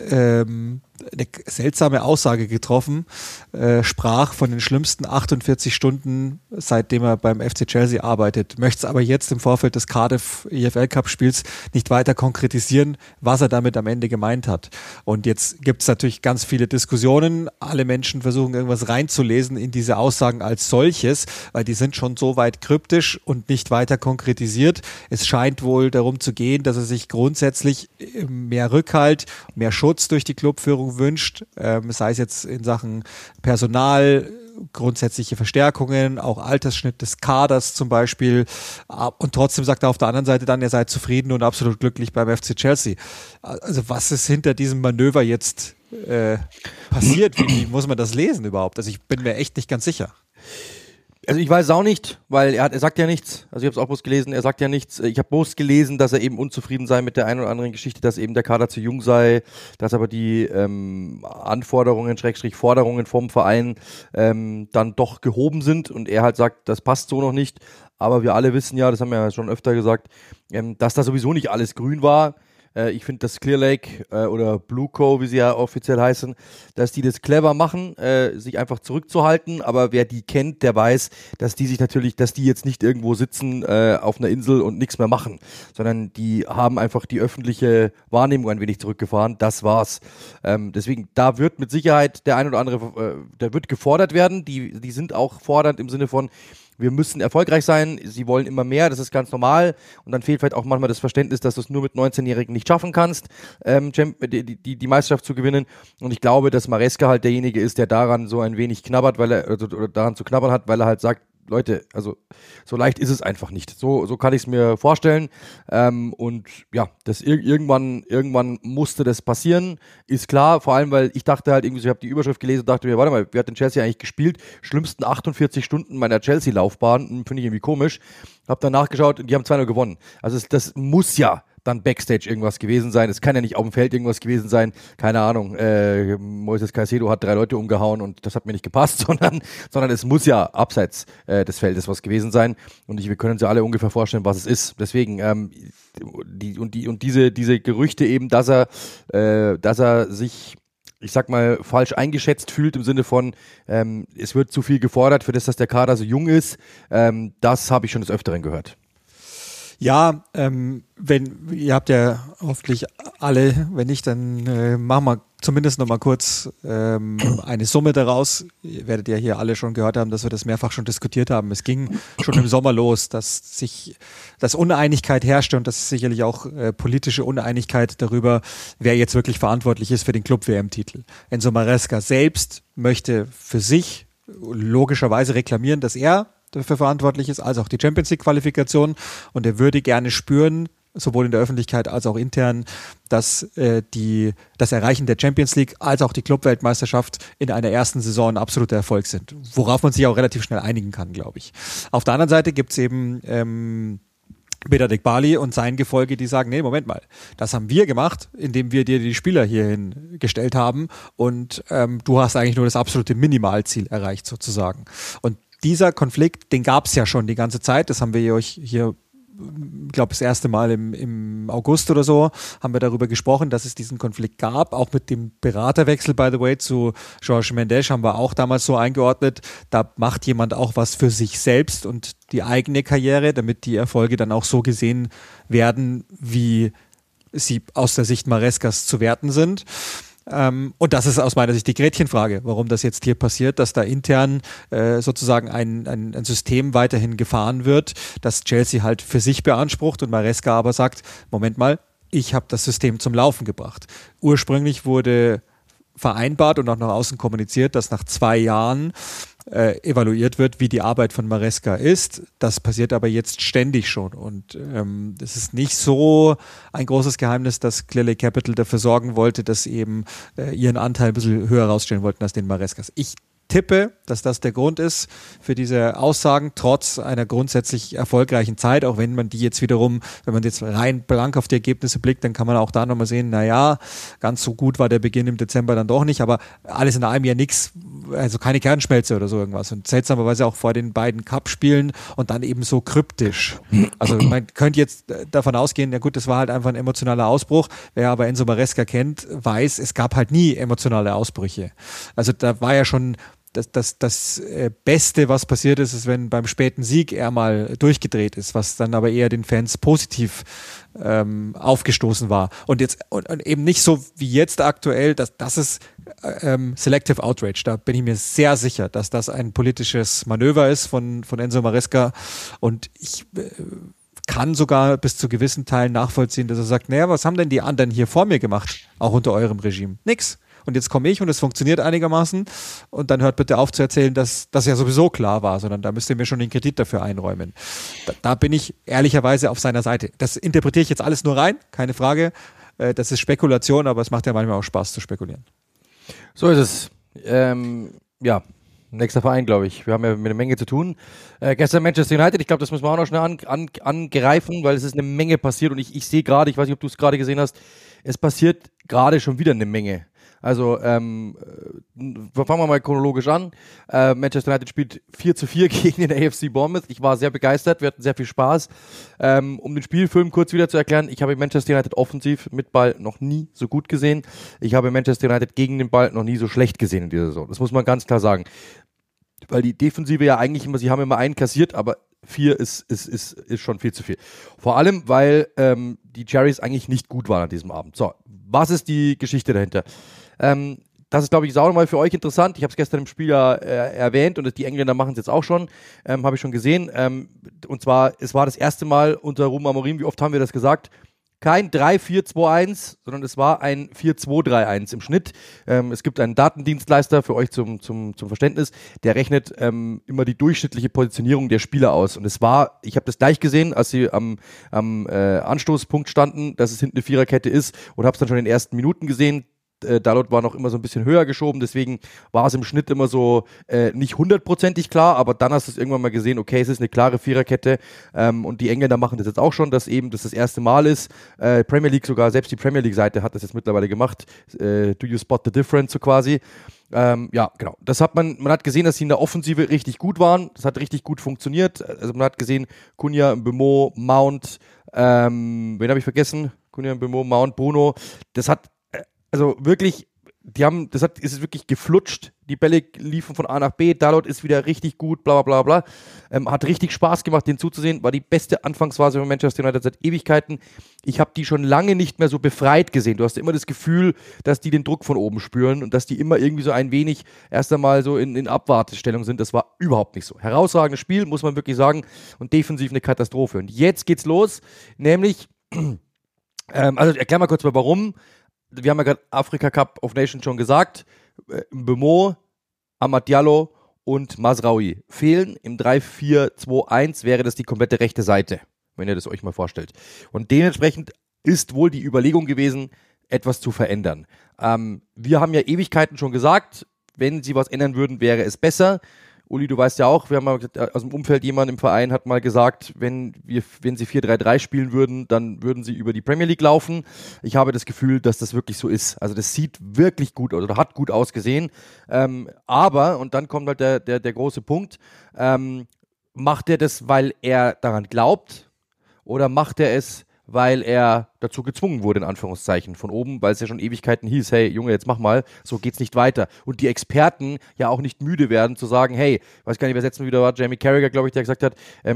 eine seltsame Aussage getroffen, sprach von den schlimmsten 48 Stunden, seitdem er beim FC Chelsea arbeitet, möchte es aber jetzt im Vorfeld des Cardiff EFL Cup Spiels nicht weiter konkretisieren, was er damit am Ende gemeint hat. Und jetzt gibt es natürlich ganz viele Diskussionen, alle Menschen versuchen irgendwas reinzulesen in diese Aussagen als solches, weil die sind schon so weit kryptisch und nicht weiter konkretisiert. Es scheint wohl darum zu gehen, dass er sich grundsätzlich mehr Rückhalt, mehr Schutz durch die Clubführung wünscht, sei es jetzt in Sachen Personal, grundsätzliche Verstärkungen, auch Altersschnitt des Kaders zum Beispiel, und trotzdem sagt er auf der anderen Seite dann, er sei zufrieden und absolut glücklich beim FC Chelsea. Also was ist hinter diesem Manöver jetzt passiert? Wie muss man das lesen überhaupt? Also ich bin mir echt nicht ganz sicher. Also ich weiß es auch nicht, weil er sagt ja nichts. Also ich habe es auch bloß gelesen, er sagt ja nichts. Ich habe bloß gelesen, dass er eben unzufrieden sei mit der einen oder anderen Geschichte, dass eben der Kader zu jung sei, dass aber die Anforderungen, Forderungen vom Verein dann doch gehoben sind und er halt sagt, das passt so noch nicht. Aber wir alle wissen ja, das haben wir ja schon öfter gesagt, dass da sowieso nicht alles grün war. Ich finde, dass Clear Lake oder Blue Co., wie sie ja offiziell heißen, dass die das clever machen, sich einfach zurückzuhalten. Aber wer die kennt, der weiß, dass die jetzt nicht irgendwo sitzen auf einer Insel und nichts mehr machen, sondern die haben einfach die öffentliche Wahrnehmung ein wenig zurückgefahren. Das war's. Deswegen, da wird mit Sicherheit der ein oder andere, der wird gefordert werden. Die sind auch fordernd im Sinne von, wir müssen erfolgreich sein, sie wollen immer mehr, das ist ganz normal, und dann fehlt vielleicht auch manchmal das Verständnis, dass du es nur mit 19-Jährigen nicht schaffen kannst, die Meisterschaft zu gewinnen, und ich glaube, dass Maresca halt derjenige ist, der daran so ein wenig knabbert, oder daran zu knabbern hat, weil er halt sagt, Leute, also so leicht ist es einfach nicht. So kann ich es mir vorstellen. Und ja, das irgendwann musste das passieren, ist klar. Vor allem, weil ich dachte halt irgendwie, ich habe die Überschrift gelesen und dachte mir, warte mal, wer hat denn Chelsea eigentlich gespielt? Schlimmsten 48 Stunden meiner Chelsea-Laufbahn, finde ich irgendwie komisch. Hab dann nachgeschaut und die haben 2-0 gewonnen. Also das muss ja dann Backstage irgendwas gewesen sein. Es kann ja nicht auf dem Feld irgendwas gewesen sein. Keine Ahnung, Moises Caicedo hat 3 Leute umgehauen und das hat mir nicht gepasst, sondern es muss ja abseits des Feldes was gewesen sein. Und wir können uns ja alle ungefähr vorstellen, was es ist. Deswegen, diese Gerüchte eben, dass er sich, ich sag mal, falsch eingeschätzt fühlt im Sinne von, es wird zu viel gefordert für das, dass der Kader so jung ist, das habe ich schon des Öfteren gehört. Ja, ihr habt ja hoffentlich alle, wenn nicht, dann machen wir zumindest noch mal kurz eine Summe daraus. Ihr werdet ja hier alle schon gehört haben, dass wir das mehrfach schon diskutiert haben. Es ging schon im Sommer los, dass Uneinigkeit herrschte und dass sicherlich auch politische Uneinigkeit darüber, wer jetzt wirklich verantwortlich ist für den Club-WM-Titel. Enzo Maresca selbst möchte für sich logischerweise reklamieren, dass er dafür verantwortlich ist, als auch die Champions-League-Qualifikation, und er würde gerne spüren, sowohl in der Öffentlichkeit als auch intern, dass das Erreichen der Champions League als auch die Clubweltmeisterschaft in einer ersten Saison ein absoluter Erfolg sind, worauf man sich auch relativ schnell einigen kann, glaube ich. Auf der anderen Seite gibt es eben Bedadik Bali und sein Gefolge, die sagen, nee, Moment mal, das haben wir gemacht, indem wir dir die Spieler hierhin gestellt haben, und du hast eigentlich nur das absolute Minimalziel erreicht sozusagen. Und dieser Konflikt, den gab es ja schon die ganze Zeit, das haben wir euch hier, ich glaube, das erste Mal im August oder so, haben wir darüber gesprochen, dass es diesen Konflikt gab, auch mit dem Beraterwechsel, by the way, zu Jorge Mendes haben wir auch damals so eingeordnet, da macht jemand auch was für sich selbst und die eigene Karriere, damit die Erfolge dann auch so gesehen werden, wie sie aus der Sicht Marescas zu werten sind. Und das ist aus meiner Sicht die Gretchenfrage, warum das jetzt hier passiert, dass da intern sozusagen ein System weiterhin gefahren wird, das Chelsea halt für sich beansprucht und Maresca aber sagt, Moment mal, ich habe das System zum Laufen gebracht. Ursprünglich wurde vereinbart und auch nach außen kommuniziert, dass nach 2 Jahren evaluiert wird, wie die Arbeit von Maresca ist. Das passiert aber jetzt ständig schon und es ist nicht so ein großes Geheimnis, dass Clearlake Capital dafür sorgen wollte, dass eben ihren Anteil ein bisschen höher rausstellen wollten als den Marescas. Ich tippe, dass das der Grund ist für diese Aussagen, trotz einer grundsätzlich erfolgreichen Zeit, auch wenn man die jetzt wiederum, wenn man jetzt rein blank auf die Ergebnisse blickt, dann kann man auch da nochmal sehen, naja, ganz so gut war der Beginn im Dezember dann doch nicht, aber alles in allem ja nichts, also keine Kernschmelze oder so irgendwas und seltsamerweise auch vor den beiden Cup-Spielen und dann eben so kryptisch. Also man könnte jetzt davon ausgehen, ja gut, das war halt einfach ein emotionaler Ausbruch. Wer aber Enzo Maresca kennt, weiß, es gab halt nie emotionale Ausbrüche. Also da war ja schon das Beste, was passiert ist, ist, wenn beim späten Sieg er mal durchgedreht ist, was dann aber eher den Fans positiv aufgestoßen war. Und jetzt und eben nicht so wie jetzt aktuell, das ist Selective Outrage. Da bin ich mir sehr sicher, dass das ein politisches Manöver ist von Enzo Maresca. Und ich kann sogar bis zu gewissen Teilen nachvollziehen, dass er sagt, naja, was haben denn die anderen hier vor mir gemacht, auch unter eurem Regime? Nix. Und jetzt komme ich und es funktioniert einigermaßen und dann hört bitte auf zu erzählen, dass das ja sowieso klar war, sondern da müsst ihr mir schon den Kredit dafür einräumen. Da bin ich ehrlicherweise auf seiner Seite. Das interpretiere ich jetzt alles nur rein, keine Frage. Das ist Spekulation, aber es macht ja manchmal auch Spaß zu spekulieren. So ist es. Ja, nächster Verein, glaube ich. Wir haben ja mit einer Menge zu tun. Gestern Manchester United, ich glaube, das müssen wir auch noch schnell angreifen, weil es ist eine Menge passiert und ich sehe gerade, ich weiß nicht, ob du es gerade gesehen hast, es passiert gerade schon wieder eine Menge. Also fangen wir mal chronologisch an. Manchester United spielt 4:4 gegen den AFC Bournemouth. Ich war sehr begeistert, wir hatten sehr viel Spaß. Um den Spielfilm kurz wieder zu erklären, ich habe Manchester United offensiv mit Ball noch nie so gut gesehen. Ich habe Manchester United gegen den Ball noch nie so schlecht gesehen in dieser Saison. Das muss man ganz klar sagen. Weil die Defensive ja eigentlich immer, sie haben immer einen kassiert, aber 4 ist schon viel zu viel. Vor allem, weil die Cherries eigentlich nicht gut waren an diesem Abend. So, was ist die Geschichte dahinter? Das ist, glaube ich, auch nochmal für euch interessant. Ich habe es gestern im Spiel ja erwähnt und die Engländer machen es jetzt auch schon, habe ich schon gesehen. Und zwar, es war das erste Mal unter Ruben Amorim, wie oft haben wir das gesagt? Kein 3-4-2-1, sondern es war ein 4-2-3-1 im Schnitt. Es gibt einen Datendienstleister, für euch zum Verständnis, der rechnet immer die durchschnittliche Positionierung der Spieler aus. Und es war, ich habe das gleich gesehen, als sie am Anstoßpunkt standen, dass es hinten eine Viererkette ist und habe es dann schon in den ersten Minuten gesehen. Dalot war noch immer so ein bisschen höher geschoben, deswegen war es im Schnitt immer so nicht hundertprozentig klar, aber dann hast du es irgendwann mal gesehen, okay, es ist eine klare Viererkette und die Engländer machen das jetzt auch schon, dass eben das erste Mal ist. Premier League sogar, selbst die Premier League-Seite hat das jetzt mittlerweile gemacht. Do you spot the difference, so quasi. Ja, genau. Das hat man hat gesehen, dass sie in der Offensive richtig gut waren. Das hat richtig gut funktioniert. Also man hat gesehen, Cunha, Mbeumo, Mount, wen habe ich vergessen? Cunha, Mbeumo, Mount, Bruno. Das hat also wirklich, ist es wirklich geflutscht. Die Bälle liefen von A nach B. Dalot ist wieder richtig gut, bla bla bla bla. Hat richtig Spaß gemacht, den zuzusehen. War die beste Anfangsphase von Manchester United seit Ewigkeiten. Ich habe die schon lange nicht mehr so befreit gesehen. Du hast immer das Gefühl, dass die den Druck von oben spüren und dass die immer irgendwie so ein wenig erst einmal so in Abwartestellung sind. Das war überhaupt nicht so. Herausragendes Spiel, muss man wirklich sagen. Und defensiv eine Katastrophe. Und jetzt geht's los, nämlich, also erklär mal kurz mal, warum. Wir haben ja gerade Afrika Cup of Nations schon gesagt. Mbeumo, Amad Diallo und Mazraoui fehlen. Im 3-4-2-1 wäre das die komplette rechte Seite, wenn ihr das euch mal vorstellt. Und dementsprechend ist wohl die Überlegung gewesen, etwas zu verändern. Wir haben ja Ewigkeiten schon gesagt, wenn sie was ändern würden, wäre es besser. Uli, du weißt ja auch, wir haben mal aus dem Umfeld jemand im Verein hat mal gesagt, wenn sie 4-3-3 spielen würden, dann würden sie über die Premier League laufen. Ich habe das Gefühl, dass das wirklich so ist. Also das sieht wirklich gut aus oder hat gut ausgesehen. Aber, und dann kommt halt der große Punkt, macht er das, weil er daran glaubt oder macht er es, weil er dazu gezwungen wurde, in Anführungszeichen, von oben, weil es ja schon Ewigkeiten hieß, hey, Junge, jetzt mach mal, so geht's nicht weiter. Und die Experten ja auch nicht müde werden, zu sagen, hey, weiß gar nicht, wer letztes Mal wieder war, Jamie Carragher, glaube ich, der gesagt hat,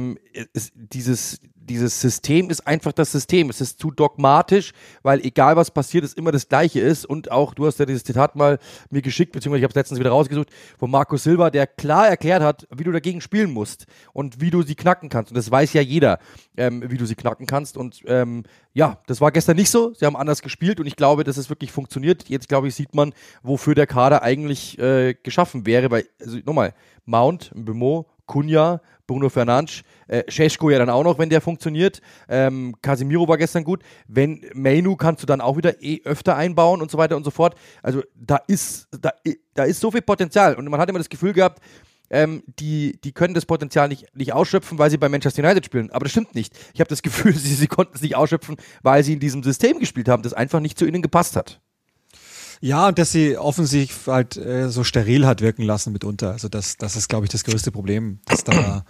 dieses System ist einfach das System. Es ist zu dogmatisch, weil egal was passiert, es immer das Gleiche ist. Und auch, du hast ja dieses Zitat mal mir geschickt, beziehungsweise ich habe es letztens wieder rausgesucht, von Marco Silva, der klar erklärt hat, wie du dagegen spielen musst und wie du sie knacken kannst. Und das weiß ja jeder, wie du sie knacken kannst. Und ja, das war gestern nicht so. Sie haben anders gespielt und ich glaube, dass es wirklich funktioniert. Jetzt, glaube ich, sieht man, wofür der Kader eigentlich geschaffen wäre. Weil, also nochmal, Mount, Mbeumo, Cunha, Bruno Fernandes, Šeško ja dann auch noch, wenn der funktioniert. Casemiro war gestern gut. Wenn Mainoo kannst du dann auch wieder öfter einbauen und so weiter und so fort. Also da ist so viel Potenzial. Und man hat immer das Gefühl gehabt, die können das Potenzial nicht ausschöpfen, weil sie bei Manchester United spielen. Aber das stimmt nicht. Ich habe das Gefühl, sie konnten es nicht ausschöpfen, weil sie in diesem System gespielt haben, das einfach nicht zu ihnen gepasst hat. Ja, und dass sie offensiv halt so steril hat wirken lassen mitunter. Also das ist, glaube ich, das größte Problem, dass da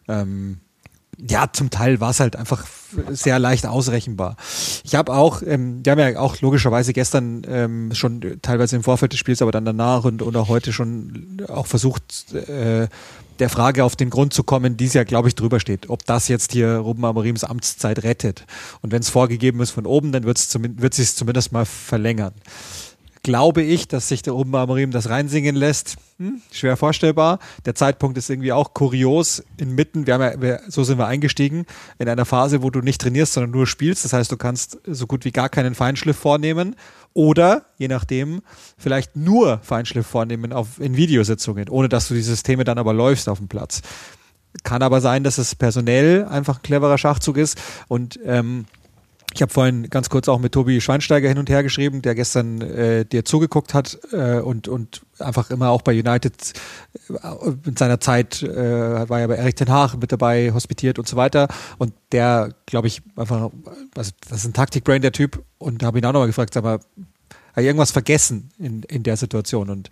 ja, zum Teil war es halt einfach sehr leicht ausrechenbar. Ich habe auch, wir haben ja auch logischerweise gestern schon teilweise im Vorfeld des Spiels, aber dann danach und auch heute schon auch versucht, der Frage auf den Grund zu kommen, die es ja, glaube ich, drüber steht, ob das jetzt hier Ruben Amorims Amtszeit rettet. Und wenn es vorgegeben ist von oben, dann wird sich es zumindest mal verlängern. Glaube ich, dass sich der Ruben Amorim das reinsingen lässt? Schwer vorstellbar. Der Zeitpunkt ist irgendwie auch kurios. Inmitten, so sind wir eingestiegen, in einer Phase, wo du nicht trainierst, sondern nur spielst. Das heißt, du kannst so gut wie gar keinen Feinschliff vornehmen oder, je nachdem, vielleicht nur Feinschliff vornehmen in Videositzungen, ohne dass du die Systeme dann aber läufst auf dem Platz. Kann aber sein, dass es personell einfach ein cleverer Schachzug ist und ich habe vorhin ganz kurz auch mit Tobi Schweinsteiger hin und her geschrieben, der gestern dir zugeguckt hat und einfach immer auch bei United in seiner Zeit war ja bei Erik ten Hag mit dabei, hospitiert und so weiter. Und der, glaube ich, einfach, also das ist ein Taktikbrain, der Typ. Und da habe ich ihn auch nochmal gefragt, sag mal, hat er irgendwas vergessen in der Situation? Und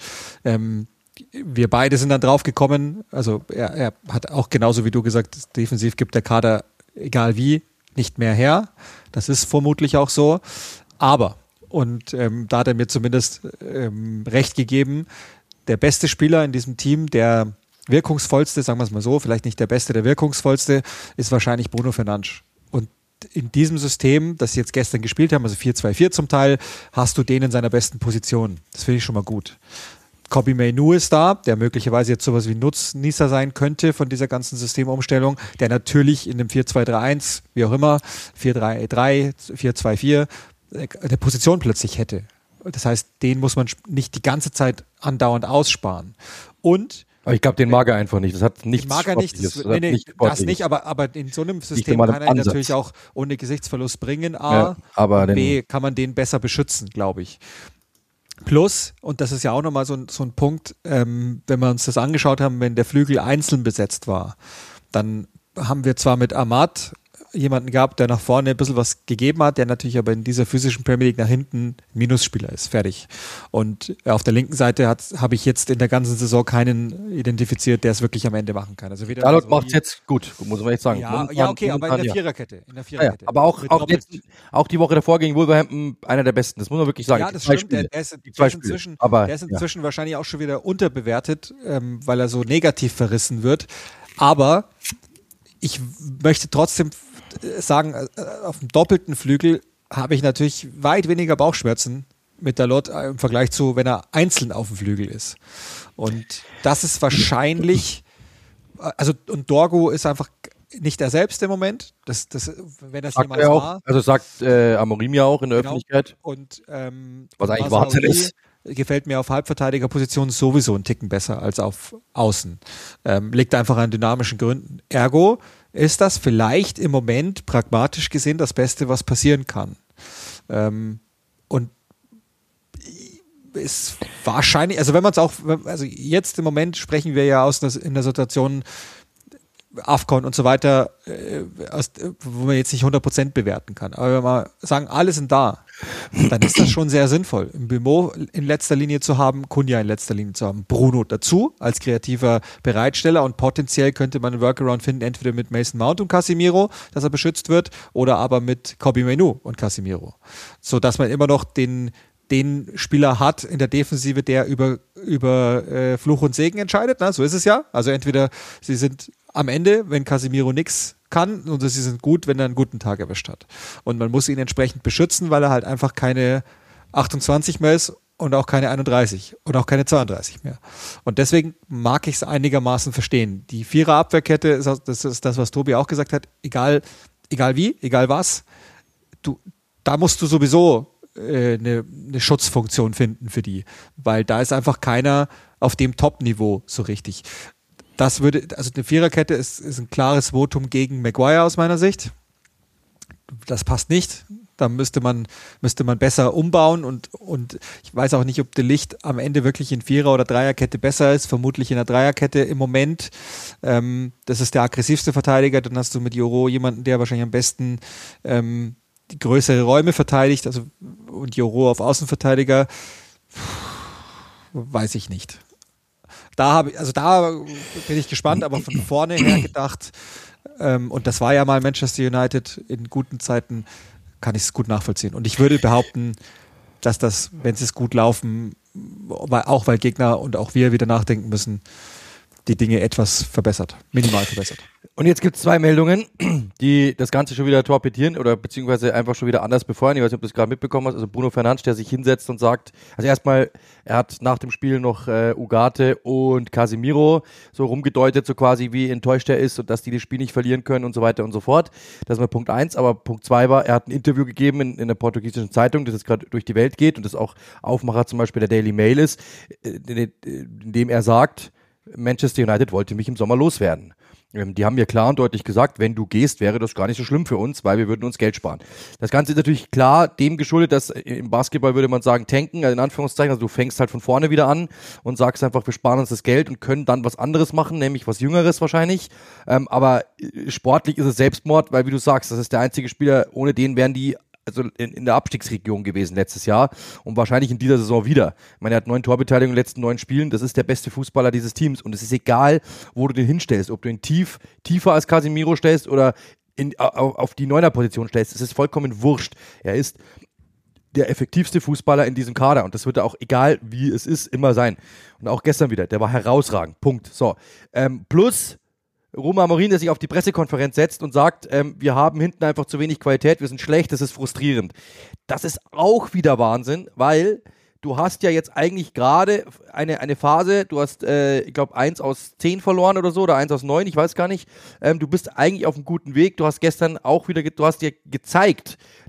wir beide sind dann drauf gekommen, also er hat auch genauso wie du gesagt, defensiv gibt der Kader, egal wie, nicht mehr her. Das ist vermutlich auch so. Aber, und da hat er mir zumindest recht gegeben, der beste Spieler in diesem Team, der wirkungsvollste, sagen wir es mal so, vielleicht nicht der beste, der wirkungsvollste, ist wahrscheinlich Bruno Fernandes. Und in diesem System, das sie jetzt gestern gespielt haben, also 4-2-4 zum Teil, hast du den in seiner besten Position. Das finde ich schon mal gut. Kobbie Mainoo ist da, der möglicherweise jetzt sowas wie Nutznießer sein könnte von dieser ganzen Systemumstellung, der natürlich in dem 4-2-3-1, wie auch immer, 4-3-3, 4-2-4 eine Position plötzlich hätte. Das heißt, den muss man nicht die ganze Zeit andauernd aussparen. Und aber ich glaube, den mag er einfach nicht. Das hat nichts mag er nicht, das nicht, aber in so einem System kann er ihn natürlich auch ohne Gesichtsverlust bringen. A, ja, aber B, kann man den besser beschützen, glaube ich. Plus, und das ist ja auch nochmal so ein Punkt, wenn wir uns das angeschaut haben, wenn der Flügel einzeln besetzt war, dann haben wir zwar mit Amad jemanden gehabt, der nach vorne ein bisschen was gegeben hat, der natürlich aber in dieser physischen Premier League nach hinten Minusspieler ist, fertig. Und auf der linken Seite habe ich jetzt in der ganzen Saison keinen identifiziert, der es wirklich am Ende machen kann. Also Dalot macht es jetzt gut, muss man echt sagen. Ja, okay, aber in der Viererkette. Ja, aber auch die Woche davor gegen Wolverhampton einer der besten, das muss man wirklich sagen. Ja, das stimmt, der ist inzwischen wahrscheinlich auch schon wieder unterbewertet, weil er so negativ verrissen wird. Aber ich möchte trotzdem sagen, auf dem doppelten Flügel habe ich natürlich weit weniger Bauchschmerzen mit Dalot im Vergleich zu, wenn er einzeln auf dem Flügel ist. Und das ist wahrscheinlich, und Dorgu ist einfach nicht er selbst im Moment. Wenn das jemals war. Also sagt Amorim ja auch in der Öffentlichkeit. Und was eigentlich Wahnsinn ist. Gefällt mir auf Halbverteidigerposition sowieso einen Ticken besser als auf Außen. Liegt einfach an dynamischen Gründen. Ergo ist das vielleicht im Moment pragmatisch gesehen das Beste, was passieren kann. Und ist wahrscheinlich, also wenn man es auch, also jetzt im Moment sprechen wir ja in der Situation AFCON und so weiter, wo man jetzt nicht 100% bewerten kann. Aber wenn wir sagen, alle sind da, dann ist das schon sehr sinnvoll. Mbeumo in letzter Linie zu haben, Cunha in letzter Linie zu haben, Bruno dazu als kreativer Bereitsteller und potenziell könnte man einen Workaround finden, entweder mit Mason Mount und Casemiro, dass er beschützt wird, oder aber mit Kobbie Mainoo und Casemiro. Sodass man immer noch den Spieler hat in der Defensive, der über Fluch und Segen entscheidet. Na, so ist es ja. Also entweder sie sind am Ende, wenn Casemiro nichts kann, oder sie sind gut, wenn er einen guten Tag erwischt hat. Und man muss ihn entsprechend beschützen, weil er halt einfach keine 28 mehr ist und auch keine 31 und auch keine 32 mehr. Und deswegen mag ich es einigermaßen verstehen. Die Vierer-Abwehrkette, das ist das, was Tobi auch gesagt hat, egal wie, egal was, da musst du sowieso eine Schutzfunktion finden für die, weil da ist einfach keiner auf dem Top-Niveau so richtig. Also eine Viererkette ist ein klares Votum gegen Maguire aus meiner Sicht. Das passt nicht. Da müsste man besser umbauen und ich weiß auch nicht, ob De Ligt am Ende wirklich in Vierer- oder Dreierkette besser ist. Vermutlich in der Dreierkette im Moment. Das ist der aggressivste Verteidiger. Dann hast du mit Joro jemanden, der wahrscheinlich am besten die größere Räume verteidigt, und Joro auf Außenverteidiger, weiß ich nicht. Da bin ich gespannt, aber von vorne her gedacht, und das war ja mal Manchester United in guten Zeiten, kann ich es gut nachvollziehen. Und ich würde behaupten, dass das, wenn sie es gut laufen, auch weil Gegner und auch wir wieder nachdenken müssen, die Dinge etwas verbessert, minimal verbessert. Und jetzt gibt es 2 Meldungen, die das Ganze schon wieder torpedieren oder beziehungsweise einfach schon wieder anders befeuern. Ich weiß nicht, ob du das gerade mitbekommen hast. Also Bruno Fernandes, der sich hinsetzt und sagt, also erstmal, er hat nach dem Spiel noch Ugarte und Casemiro so rumgedeutet, so quasi wie enttäuscht er ist und dass die das Spiel nicht verlieren können und so weiter und so fort. Das war Punkt 1, aber Punkt 2 war, er hat ein Interview gegeben in der portugiesischen Zeitung, das jetzt gerade durch die Welt geht und das auch Aufmacher zum Beispiel der Daily Mail ist, in dem er sagt, Manchester United wollte mich im Sommer loswerden. Die haben mir klar und deutlich gesagt, wenn du gehst, wäre das gar nicht so schlimm für uns, weil wir würden uns Geld sparen. Das Ganze ist natürlich klar dem geschuldet, dass im Basketball würde man sagen, tanken, in Anführungszeichen, also du fängst halt von vorne wieder an und sagst einfach, wir sparen uns das Geld und können dann was anderes machen, nämlich was Jüngeres wahrscheinlich. Aber sportlich ist es Selbstmord, weil wie du sagst, das ist der einzige Spieler, ohne den wären die also in der Abstiegsregion gewesen letztes Jahr und wahrscheinlich in dieser Saison wieder. Ich meine, er hat 9 Torbeteiligungen in den letzten 9 Spielen, das ist der beste Fußballer dieses Teams und es ist egal, wo du den hinstellst, ob du ihn tiefer als Casemiro stellst oder auf die 9er-Position stellst, es ist vollkommen wurscht. Er ist der effektivste Fußballer in diesem Kader und das wird er auch, egal wie es ist, immer sein. Und auch gestern wieder, der war herausragend, Punkt. So, plus Romain Amorim, der sich auf die Pressekonferenz setzt und sagt, wir haben hinten einfach zu wenig Qualität, wir sind schlecht, das ist frustrierend. Das ist auch wieder Wahnsinn, weil du hast ja jetzt eigentlich gerade eine Phase, du hast, ich glaube, 1 aus 10 verloren oder so, oder 1 aus 9, ich weiß gar nicht. Du bist eigentlich auf einem guten Weg, du hast gestern auch wieder, du hast dir gezeigt,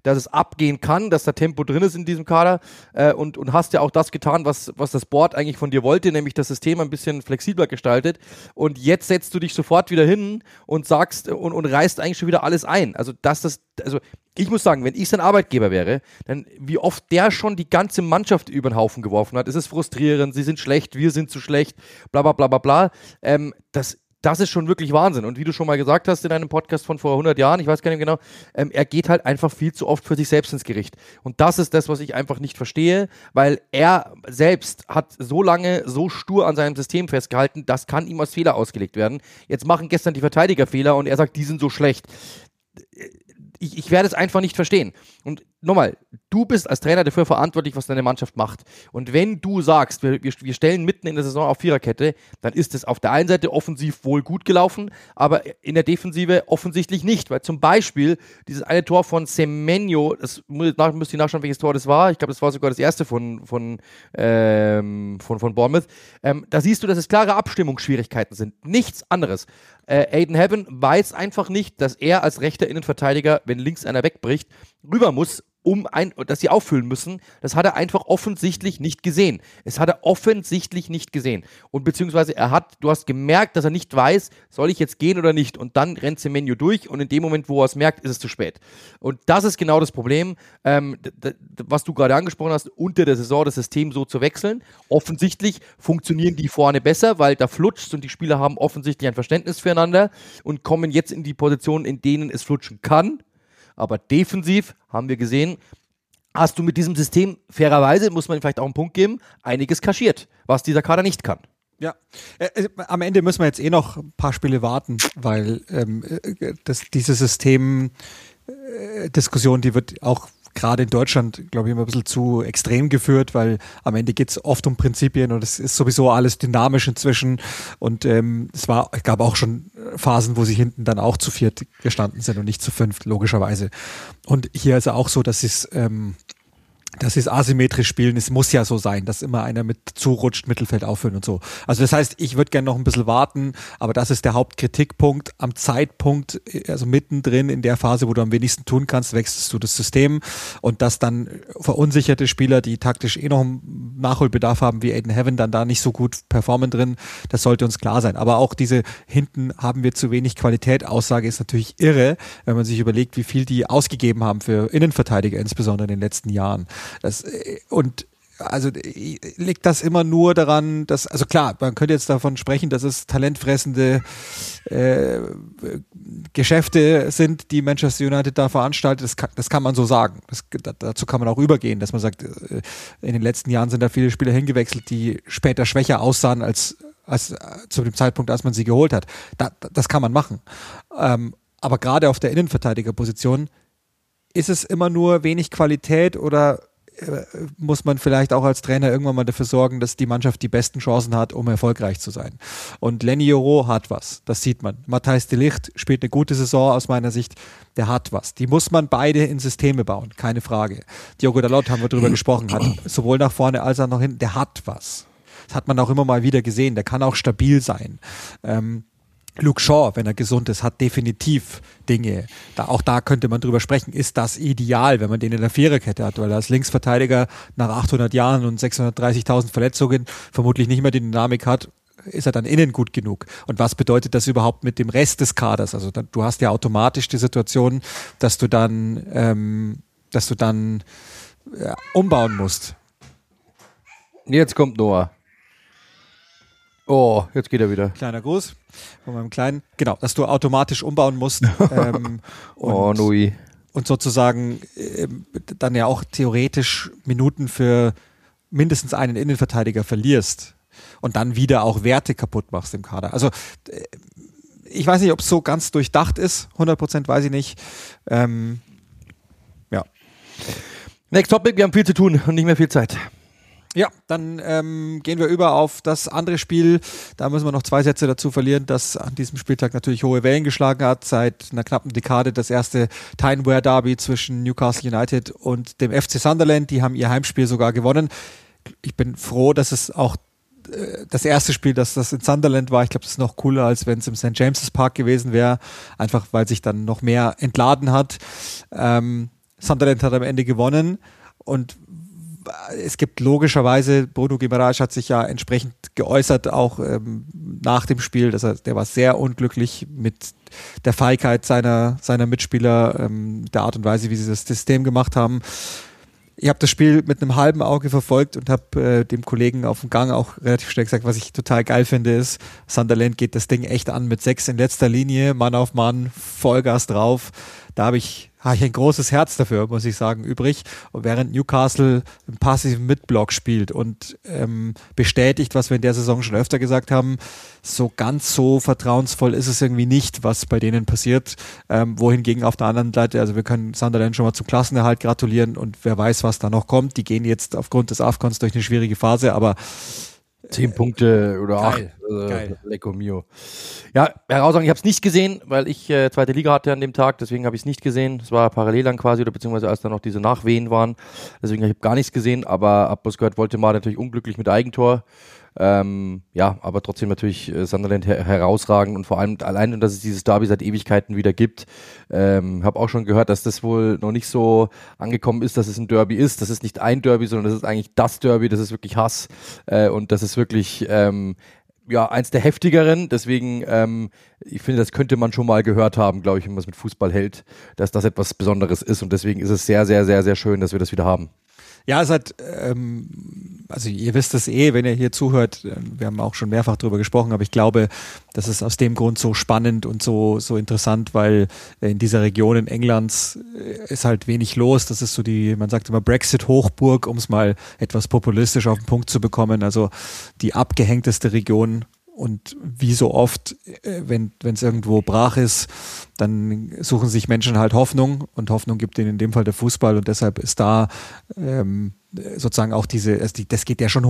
dass es abgehen kann, dass da Tempo drin ist in diesem Kader und hast ja auch das getan, was das Board eigentlich von dir wollte, nämlich das System ein bisschen flexibler gestaltet und jetzt setzt du dich sofort wieder hin und sagst und reißt eigentlich schon wieder alles ein. Also ich muss sagen, wenn ich sein Arbeitgeber wäre, dann wie oft der schon die ganze Mannschaft über den Haufen geworfen hat. Es ist frustrierend, sie sind schlecht, wir sind zu schlecht, bla bla bla bla bla. Das ist schon wirklich Wahnsinn. Und wie du schon mal gesagt hast in einem Podcast von vor 100 Jahren, ich weiß gar nicht genau, er geht halt einfach viel zu oft für sich selbst ins Gericht. Und das ist das, was ich einfach nicht verstehe, weil er selbst hat so lange so stur an seinem System festgehalten, das kann ihm als Fehler ausgelegt werden. Jetzt machen gestern die Verteidiger Fehler und er sagt, die sind so schlecht. Ich werde es einfach nicht verstehen. Und nochmal, du bist als Trainer dafür verantwortlich, was deine Mannschaft macht. Und wenn du sagst, wir stellen mitten in der Saison auf Viererkette, dann ist es auf der einen Seite offensiv wohl gut gelaufen, aber in der Defensive offensichtlich nicht. Weil zum Beispiel dieses eine Tor von Semenyo, das müsst ihr nachschauen, welches Tor das war. Ich glaube, das war sogar das erste von Bournemouth. Da siehst du, dass es klare Abstimmungsschwierigkeiten sind. Nichts anderes. Aiden Heaven weiß einfach nicht, dass er als rechter Innenverteidiger, wenn links einer wegbricht, rüber muss, dass sie auffüllen müssen. Das hat er einfach offensichtlich nicht gesehen. Und beziehungsweise du hast gemerkt, dass er nicht weiß, soll ich jetzt gehen oder nicht? Und dann rennt Semenyo durch und in dem Moment, wo er es merkt, ist es zu spät. Und das ist genau das Problem, was du gerade angesprochen hast, unter der Saison das System so zu wechseln. Offensichtlich funktionieren die vorne besser, weil da flutscht und die Spieler haben offensichtlich ein Verständnis füreinander und kommen jetzt in die Positionen, in denen es flutschen kann. Aber defensiv, haben wir gesehen, hast du mit diesem System, fairerweise, muss man vielleicht auch einen Punkt geben, einiges kaschiert, was dieser Kader nicht kann. Ja, am Ende müssen wir jetzt noch ein paar Spiele warten, weil diese System-Diskussion, die wird auch gerade in Deutschland, glaube ich, immer ein bisschen zu extrem geführt, weil am Ende geht es oft um Prinzipien und es ist sowieso alles dynamisch inzwischen und es gab auch schon Phasen, wo sie hinten dann auch zu viert gestanden sind und nicht zu fünft, logischerweise. Und hier ist es auch so, dass sie es asymmetrisch spielen. Es muss ja so sein, dass immer einer mit zurutscht, Mittelfeld auffüllen und so. Also das heißt, ich würde gerne noch ein bisschen warten, aber das ist der Hauptkritikpunkt. Am Zeitpunkt, also mittendrin in der Phase, wo du am wenigsten tun kannst, wechselst du das System und dass dann verunsicherte Spieler, die taktisch noch einen Nachholbedarf haben, wie Aiden Heaven, dann da nicht so gut performen drin, das sollte uns klar sein. Aber auch diese hinten haben wir zu wenig Qualität. Aussage ist natürlich irre, wenn man sich überlegt, wie viel die ausgegeben haben für Innenverteidiger, insbesondere in den letzten Jahren. Liegt das immer nur daran, dass, also klar, man könnte jetzt davon sprechen, dass es talentfressende Geschäfte sind, die Manchester United da veranstaltet. Das kann man so sagen. Dazu kann man auch übergehen, dass man sagt, in den letzten Jahren sind da viele Spieler hingewechselt, die später schwächer aussahen als zu dem Zeitpunkt, als man sie geholt hat. Das kann man machen. Aber gerade auf der Innenverteidigerposition ist es immer nur wenig Qualität oder muss man vielleicht auch als Trainer irgendwann mal dafür sorgen, dass die Mannschaft die besten Chancen hat, um erfolgreich zu sein. Und Lenny Yoro hat was, das sieht man. Matthijs de Ligt spielt eine gute Saison aus meiner Sicht, der hat was. Die muss man beide in Systeme bauen, keine Frage. Diogo Dalot, haben wir drüber gesprochen, hat sowohl nach vorne als auch nach hinten, der hat was. Das hat man auch immer mal wieder gesehen, der kann auch stabil sein. Luke Shaw, wenn er gesund ist, hat definitiv Dinge. Auch da könnte man drüber sprechen, ist das ideal, wenn man den in der Viererkette hat, weil er als Linksverteidiger nach 800 Jahren und 630.000 Verletzungen vermutlich nicht mehr die Dynamik hat, ist er dann innen gut genug? Und was bedeutet das überhaupt mit dem Rest des Kaders? Also du hast ja automatisch die Situation, dass du dann umbauen musst. Jetzt kommt Noah. Oh, jetzt geht er wieder. Kleiner Gruß von meinem Kleinen. Genau, dass du automatisch umbauen musst. Nui. Und sozusagen dann ja auch theoretisch Minuten für mindestens einen Innenverteidiger verlierst und dann wieder auch Werte kaputt machst im Kader. Also ich weiß nicht, ob es so ganz durchdacht ist. 100% weiß ich nicht. Ja. Next Topic, wir haben viel zu tun und nicht mehr viel Zeit. Ja, dann gehen wir über auf das andere Spiel. Da müssen wir noch 2 Sätze dazu verlieren, das an diesem Spieltag natürlich hohe Wellen geschlagen hat. Seit einer knappen Dekade das erste Tyne-Wear-Derby zwischen Newcastle United und dem FC Sunderland. Die haben ihr Heimspiel sogar gewonnen. Ich bin froh, dass es auch das erste Spiel, dass das in Sunderland war. Ich glaube, das ist noch cooler, als wenn es im St. James's Park gewesen wäre. Einfach, weil sich dann noch mehr entladen hat. Sunderland hat am Ende gewonnen und es gibt logischerweise, Bruno Guimaraes hat sich ja entsprechend geäußert, auch nach dem Spiel, der war sehr unglücklich mit der Feigheit seiner Mitspieler, der Art und Weise, wie sie das System gemacht haben. Ich habe das Spiel mit einem halben Auge verfolgt und habe dem Kollegen auf dem Gang auch relativ schnell gesagt, was ich total geil finde, ist, Sunderland geht das Ding echt an mit 6 in letzter Linie, Mann auf Mann, Vollgas drauf. Da habe ich ein großes Herz dafür, muss ich sagen, übrig. Und während Newcastle einen passiven Mitblock spielt und bestätigt, was wir in der Saison schon öfter gesagt haben, so ganz so vertrauensvoll ist es irgendwie nicht, was bei denen passiert. Wohingegen auf der anderen Seite, also wir können Sunderland schon mal zum Klassenerhalt gratulieren und wer weiß, was da noch kommt. Die gehen jetzt aufgrund des AFCONs durch eine schwierige Phase, aber 10 Punkte oder 8. Geil. Lecco mio. Ja, herausragend. Ich habe es nicht gesehen, weil ich zweite Liga hatte an dem Tag, deswegen habe ich es nicht gesehen. Es war parallel dann quasi, oder beziehungsweise als dann noch diese Nachwehen waren. Deswegen habe ich gar nichts gesehen, aber hab bloß gehört, Voldemar natürlich unglücklich mit Eigentor. Ja, aber trotzdem natürlich Sunderland herausragend und vor allem allein, dass es dieses Derby seit Ewigkeiten wieder gibt. Habe auch schon gehört, dass das wohl noch nicht so angekommen ist, dass es ein Derby ist. Das ist nicht ein Derby, sondern das ist eigentlich das Derby, das ist wirklich Hass und das ist wirklich eins der heftigeren. Deswegen, ich finde, das könnte man schon mal gehört haben, glaube ich, wenn man es mit Fußball hält, dass das etwas Besonderes ist und deswegen ist es sehr, sehr, sehr, sehr schön, dass wir das wieder haben. Ja, es hat, also ihr wisst es wenn ihr hier zuhört, wir haben auch schon mehrfach drüber gesprochen, aber ich glaube, das ist aus dem Grund so spannend und so interessant, weil in dieser Region in Englands ist halt wenig los. Das ist so man sagt immer Brexit-Hochburg, um es mal etwas populistisch auf den Punkt zu bekommen. Also die abgehängteste Region. Und wie so oft, wenn es irgendwo brach ist, dann suchen sich Menschen halt Hoffnung und Hoffnung gibt ihnen in dem Fall der Fußball und deshalb ist da sozusagen auch das geht ja schon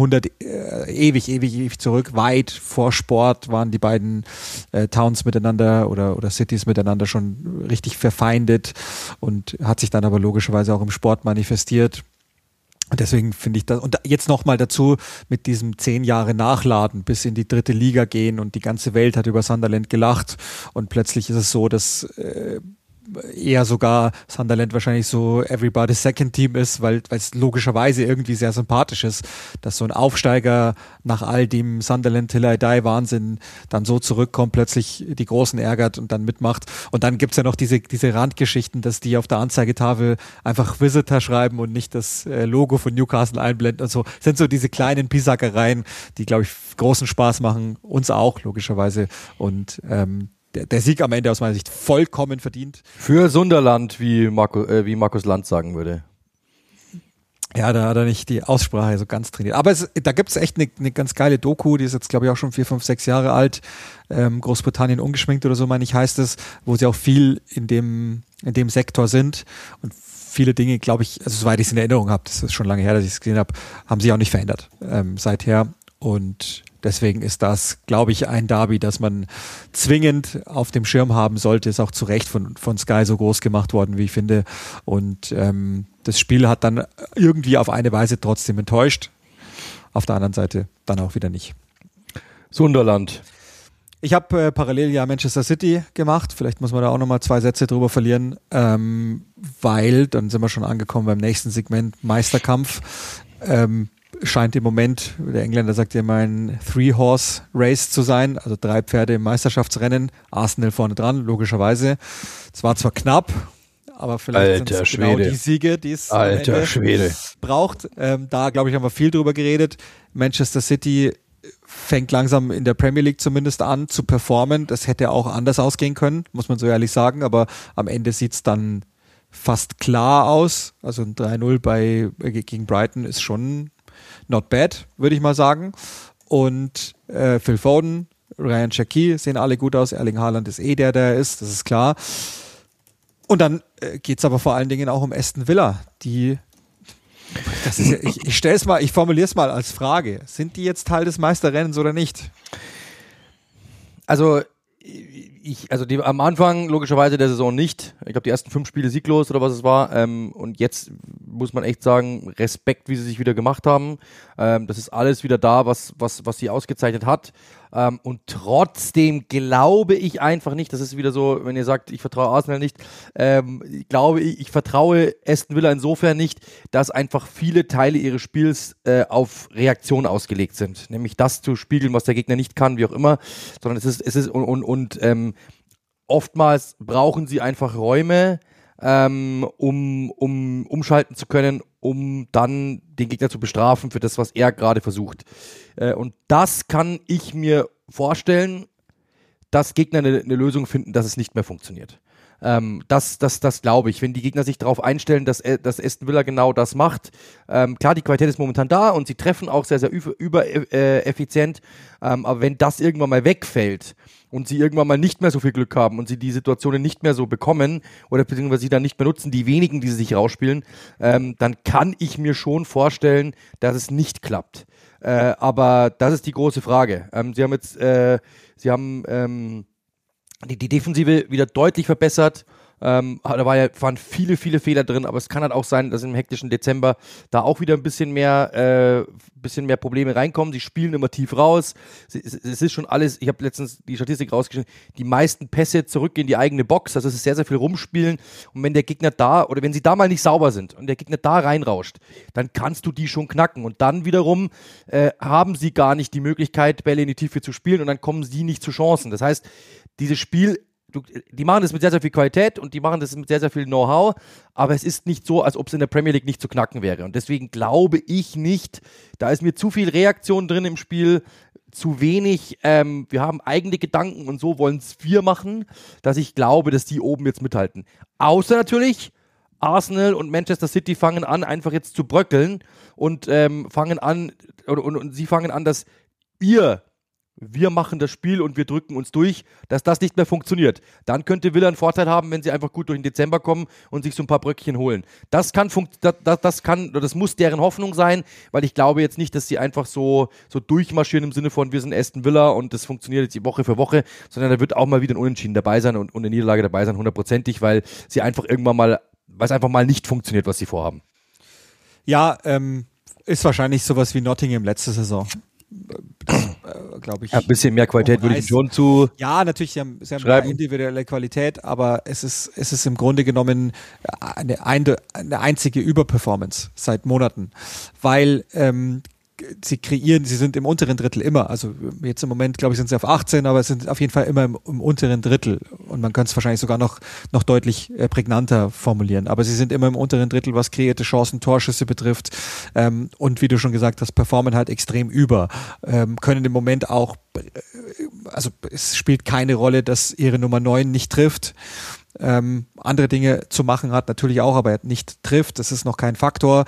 ewig zurück, weit vor Sport waren die beiden Towns miteinander oder Cities miteinander schon richtig verfeindet und hat sich dann aber logischerweise auch im Sport manifestiert. Und deswegen finde ich das, und jetzt nochmal dazu mit diesem 10 Jahre Nachladen bis in die 3. Liga gehen und die ganze Welt hat über Sunderland gelacht und plötzlich ist es so, dass eher sogar Sunderland wahrscheinlich so everybody's second Team ist, weil es logischerweise irgendwie sehr sympathisch ist, dass so ein Aufsteiger nach all dem Sunderland Till I Die Wahnsinn dann so zurückkommt, plötzlich die Großen ärgert und dann mitmacht. Und dann gibt's ja noch diese Randgeschichten, dass die auf der Anzeigetafel einfach Visitor schreiben und nicht das Logo von Newcastle einblenden und so. Das sind so diese kleinen Pisackereien, die, glaube ich, großen Spaß machen, uns auch logischerweise und der Sieg am Ende aus meiner Sicht vollkommen verdient. Für Sunderland, wie Markus Land sagen würde. Ja, da hat er nicht die Aussprache so ganz trainiert. Aber da gibt es echt eine ganz geile Doku, die ist jetzt, glaube ich, auch schon 4, 5, 6 Jahre alt. Großbritannien ungeschminkt oder so, meine ich, heißt es, wo sie auch viel in dem Sektor sind. Und viele Dinge, glaube ich, also soweit ich es in Erinnerung habe, das ist schon lange her, dass ich es gesehen habe, haben sich auch nicht verändert seither. Und deswegen ist das, glaube ich, ein Derby, das man zwingend auf dem Schirm haben sollte. Ist auch zu Recht von Sky so groß gemacht worden, wie ich finde. Und das Spiel hat dann irgendwie auf eine Weise trotzdem enttäuscht. Auf der anderen Seite dann auch wieder nicht. Sunderland. Ich habe parallel ja Manchester City gemacht. Vielleicht muss man da auch nochmal 2 Sätze drüber verlieren, weil, dann sind wir schon angekommen beim nächsten Segment, Meisterkampf. Scheint im Moment, der Engländer sagt ja immer, ein 3-Horse-Race zu sein, also 3 Pferde im Meisterschaftsrennen, Arsenal vorne dran, logischerweweise. Es war zwar knapp, aber vielleicht sind es genau die Siege, die es braucht. Da, glaube ich, haben wir viel drüber geredet. Manchester City fängt langsam in der Premier League zumindest an zu performen. Das hätte auch anders ausgehen können, muss man so ehrlich sagen, aber am Ende sieht es dann fast klar aus. Also ein 3-0 gegen Brighton ist schon not bad, würde ich mal sagen. Und Phil Foden, Ryan Cherki sehen alle gut aus. Erling Haaland ist der er ist, das ist klar. Und dann geht es aber vor allen Dingen auch um Aston Villa. Ich formuliere es mal als Frage. Sind die jetzt Teil des Meisterrennens oder nicht? Also am Anfang logischerweise der Saison nicht. Ich glaube, die ersten 5 Spiele sieglos oder was es war. Und jetzt muss man echt sagen, Respekt, wie sie sich wieder gemacht haben. Das ist alles wieder da, was sie ausgezeichnet hat. Und trotzdem glaube ich einfach nicht, das ist wieder so, wenn ihr sagt, ich vertraue Arsenal nicht, ich vertraue Aston Villa insofern nicht, dass einfach viele Teile ihres Spiels auf Reaktion ausgelegt sind. Nämlich das zu spiegeln, was der Gegner nicht kann, wie auch immer, sondern oftmals brauchen sie einfach Räume, um umschalten zu können, um dann den Gegner zu bestrafen für das, was er gerade versucht. Und das kann ich mir vorstellen, dass Gegner eine Lösung finden, dass es nicht mehr funktioniert. Das glaube ich. Wenn die Gegner sich darauf einstellen, dass Aston Villa genau das macht. Klar, die Qualität ist momentan da und sie treffen auch sehr, sehr effizient. Aber wenn das irgendwann mal wegfällt und sie irgendwann mal nicht mehr so viel Glück haben und sie die Situationen nicht mehr so bekommen oder beziehungsweise sie dann nicht mehr nutzen, die wenigen, die sie sich rausspielen, dann kann ich mir schon vorstellen, dass es nicht klappt. Aber das ist die große Frage. Sie haben die Defensive wieder deutlich verbessert. Da waren viele Fehler drin, aber es kann halt auch sein, dass im hektischen Dezember da auch wieder ein bisschen mehr Probleme reinkommen. Sie spielen immer tief raus. Es ist schon alles, ich habe letztens die Statistik rausgeschrieben, die meisten Pässe zurück in die eigene Box, also es ist sehr, sehr viel rumspielen. Und wenn der Gegner wenn sie da mal nicht sauber sind und der Gegner da reinrauscht, dann kannst du die schon knacken. Und dann wiederum haben sie gar nicht die Möglichkeit, Bälle in die Tiefe zu spielen und dann kommen sie nicht zu Chancen. Das heißt, dieses Spiel, die machen das mit sehr, sehr viel Qualität und die machen das mit sehr, sehr viel Know-how, aber es ist nicht so, als ob es in der Premier League nicht zu knacken wäre. Und deswegen glaube ich nicht, da ist mir zu viel Reaktion drin im Spiel, zu wenig, wir haben eigene Gedanken und so wollen es wir machen, dass ich glaube, dass die oben jetzt mithalten. Außer natürlich, Arsenal und Manchester City fangen an, einfach jetzt zu bröckeln und fangen an, dass wir machen das Spiel und wir drücken uns durch, dass das nicht mehr funktioniert. Dann könnte Villa einen Vorteil haben, wenn sie einfach gut durch den Dezember kommen und sich so ein paar Bröckchen holen. Das muss deren Hoffnung sein, weil ich glaube jetzt nicht, dass sie einfach so durchmarschieren im Sinne von, wir sind Aston Villa und das funktioniert jetzt Woche für Woche, sondern da wird auch mal wieder ein Unentschieden dabei sein und eine Niederlage dabei sein, 100%ig, weil es einfach mal nicht funktioniert, was sie vorhaben. Ja, ist wahrscheinlich sowas wie Nottingham letzte Saison. Glaube ich. Ein bisschen mehr Qualität würde ich schon zu. Ja, natürlich, sie haben eine individuelle Qualität, aber es ist im Grunde genommen eine einzige Überperformance seit Monaten, weil sie sind im unteren Drittel immer, also jetzt im Moment, glaube ich, sind sie auf 18, aber es sind auf jeden Fall immer im unteren Drittel und man kann es wahrscheinlich sogar noch deutlich prägnanter formulieren, aber sie sind immer im unteren Drittel, was kreierte Chancen, Torschüsse betrifft und wie du schon gesagt hast, performen halt extrem über, können im Moment auch, also es spielt keine Rolle, dass ihre Nummer 9 nicht trifft, andere Dinge zu machen hat, natürlich auch, aber er nicht trifft, das ist noch kein Faktor,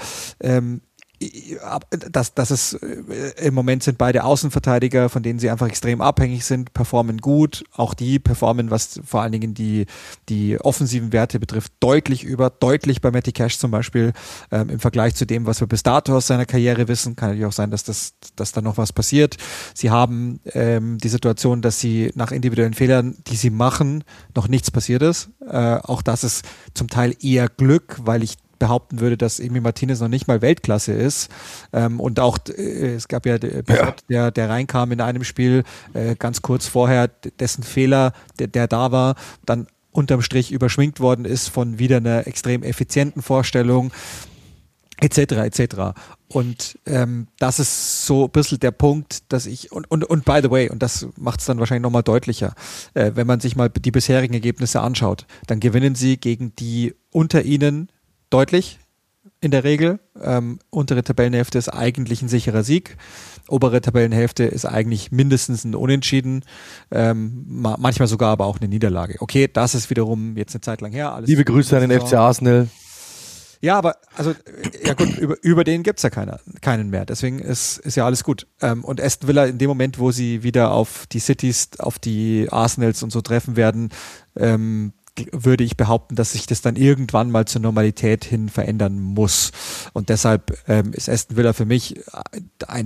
dass es im Moment sind beide Außenverteidiger, von denen sie einfach extrem abhängig sind, performen gut. Auch die performen, was vor allen Dingen die offensiven Werte betrifft, deutlich bei Matty Cash zum Beispiel, im Vergleich zu dem, was wir bis dato aus seiner Karriere wissen. Kann natürlich auch sein, dass da noch was passiert. Sie haben die Situation, dass sie nach individuellen Fehlern, die sie machen, noch nichts passiert ist. Auch das ist zum Teil eher Glück, weil ich behaupten würde, dass Emi Martinez noch nicht mal Weltklasse ist. Und auch, es gab ja Pivot, der reinkam in einem Spiel, ganz kurz vorher, dessen Fehler, der da war, dann unterm Strich überschwingt worden ist von wieder einer extrem effizienten Vorstellung, etc. Und das ist so ein bisschen der Punkt, dass ich, und by the way, und das macht es dann wahrscheinlich nochmal deutlicher, wenn man sich mal die bisherigen Ergebnisse anschaut, dann gewinnen sie gegen die unter ihnen deutlich in der Regel. Untere Tabellenhälfte ist eigentlich ein sicherer Sieg. Obere Tabellenhälfte ist eigentlich mindestens ein Unentschieden. Manchmal sogar aber auch eine Niederlage. Okay, das ist wiederum jetzt eine Zeit lang her. Alles Liebe Grüße an den FC Arsenal. Ja, aber also ja gut, über den gibt's ja keinen mehr. Deswegen ist ja alles gut. Und Aston Villa in dem Moment, wo sie wieder auf die Cities, auf die Arsenals und so treffen werden, würde ich behaupten, dass sich das dann irgendwann mal zur Normalität hin verändern muss. Und deshalb ist Aston Villa für mich eine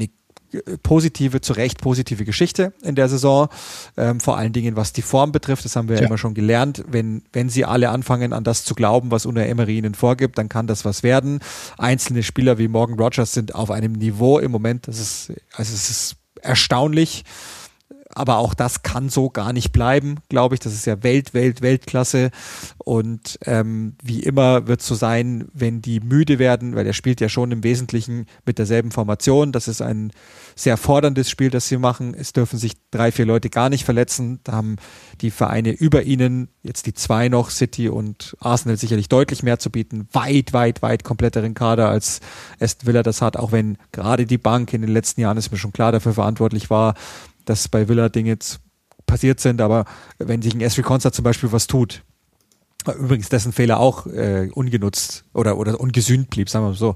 zu Recht positive Geschichte in der Saison, vor allen Dingen was die Form betrifft, das haben wir ja immer schon gelernt, wenn sie alle anfangen an das zu glauben, was Unai Emery ihnen vorgibt, dann kann das was werden. Einzelne Spieler wie Morgan Rogers sind auf einem Niveau im Moment, es ist erstaunlich, aber auch das kann so gar nicht bleiben, glaube ich. Das ist ja Weltklasse. Und wie immer wird es so sein, wenn die müde werden, weil er spielt ja schon im Wesentlichen mit derselben Formation. Das ist ein sehr forderndes Spiel, das sie machen. Es dürfen sich 3-4 Leute gar nicht verletzen. Da haben die Vereine über ihnen, jetzt die 2 noch, City und Arsenal, sicherlich deutlich mehr zu bieten. Weit kompletteren Kader als Aston Villa das hat, auch wenn gerade die Bank in den letzten Jahren, ist mir schon klar, dafür verantwortlich war, dass bei Villa Dinge jetzt passiert sind, aber wenn sich ein Ezri Konsa zum Beispiel was tut, übrigens dessen Fehler auch ungenutzt oder ungesühnt blieb, sagen wir mal so,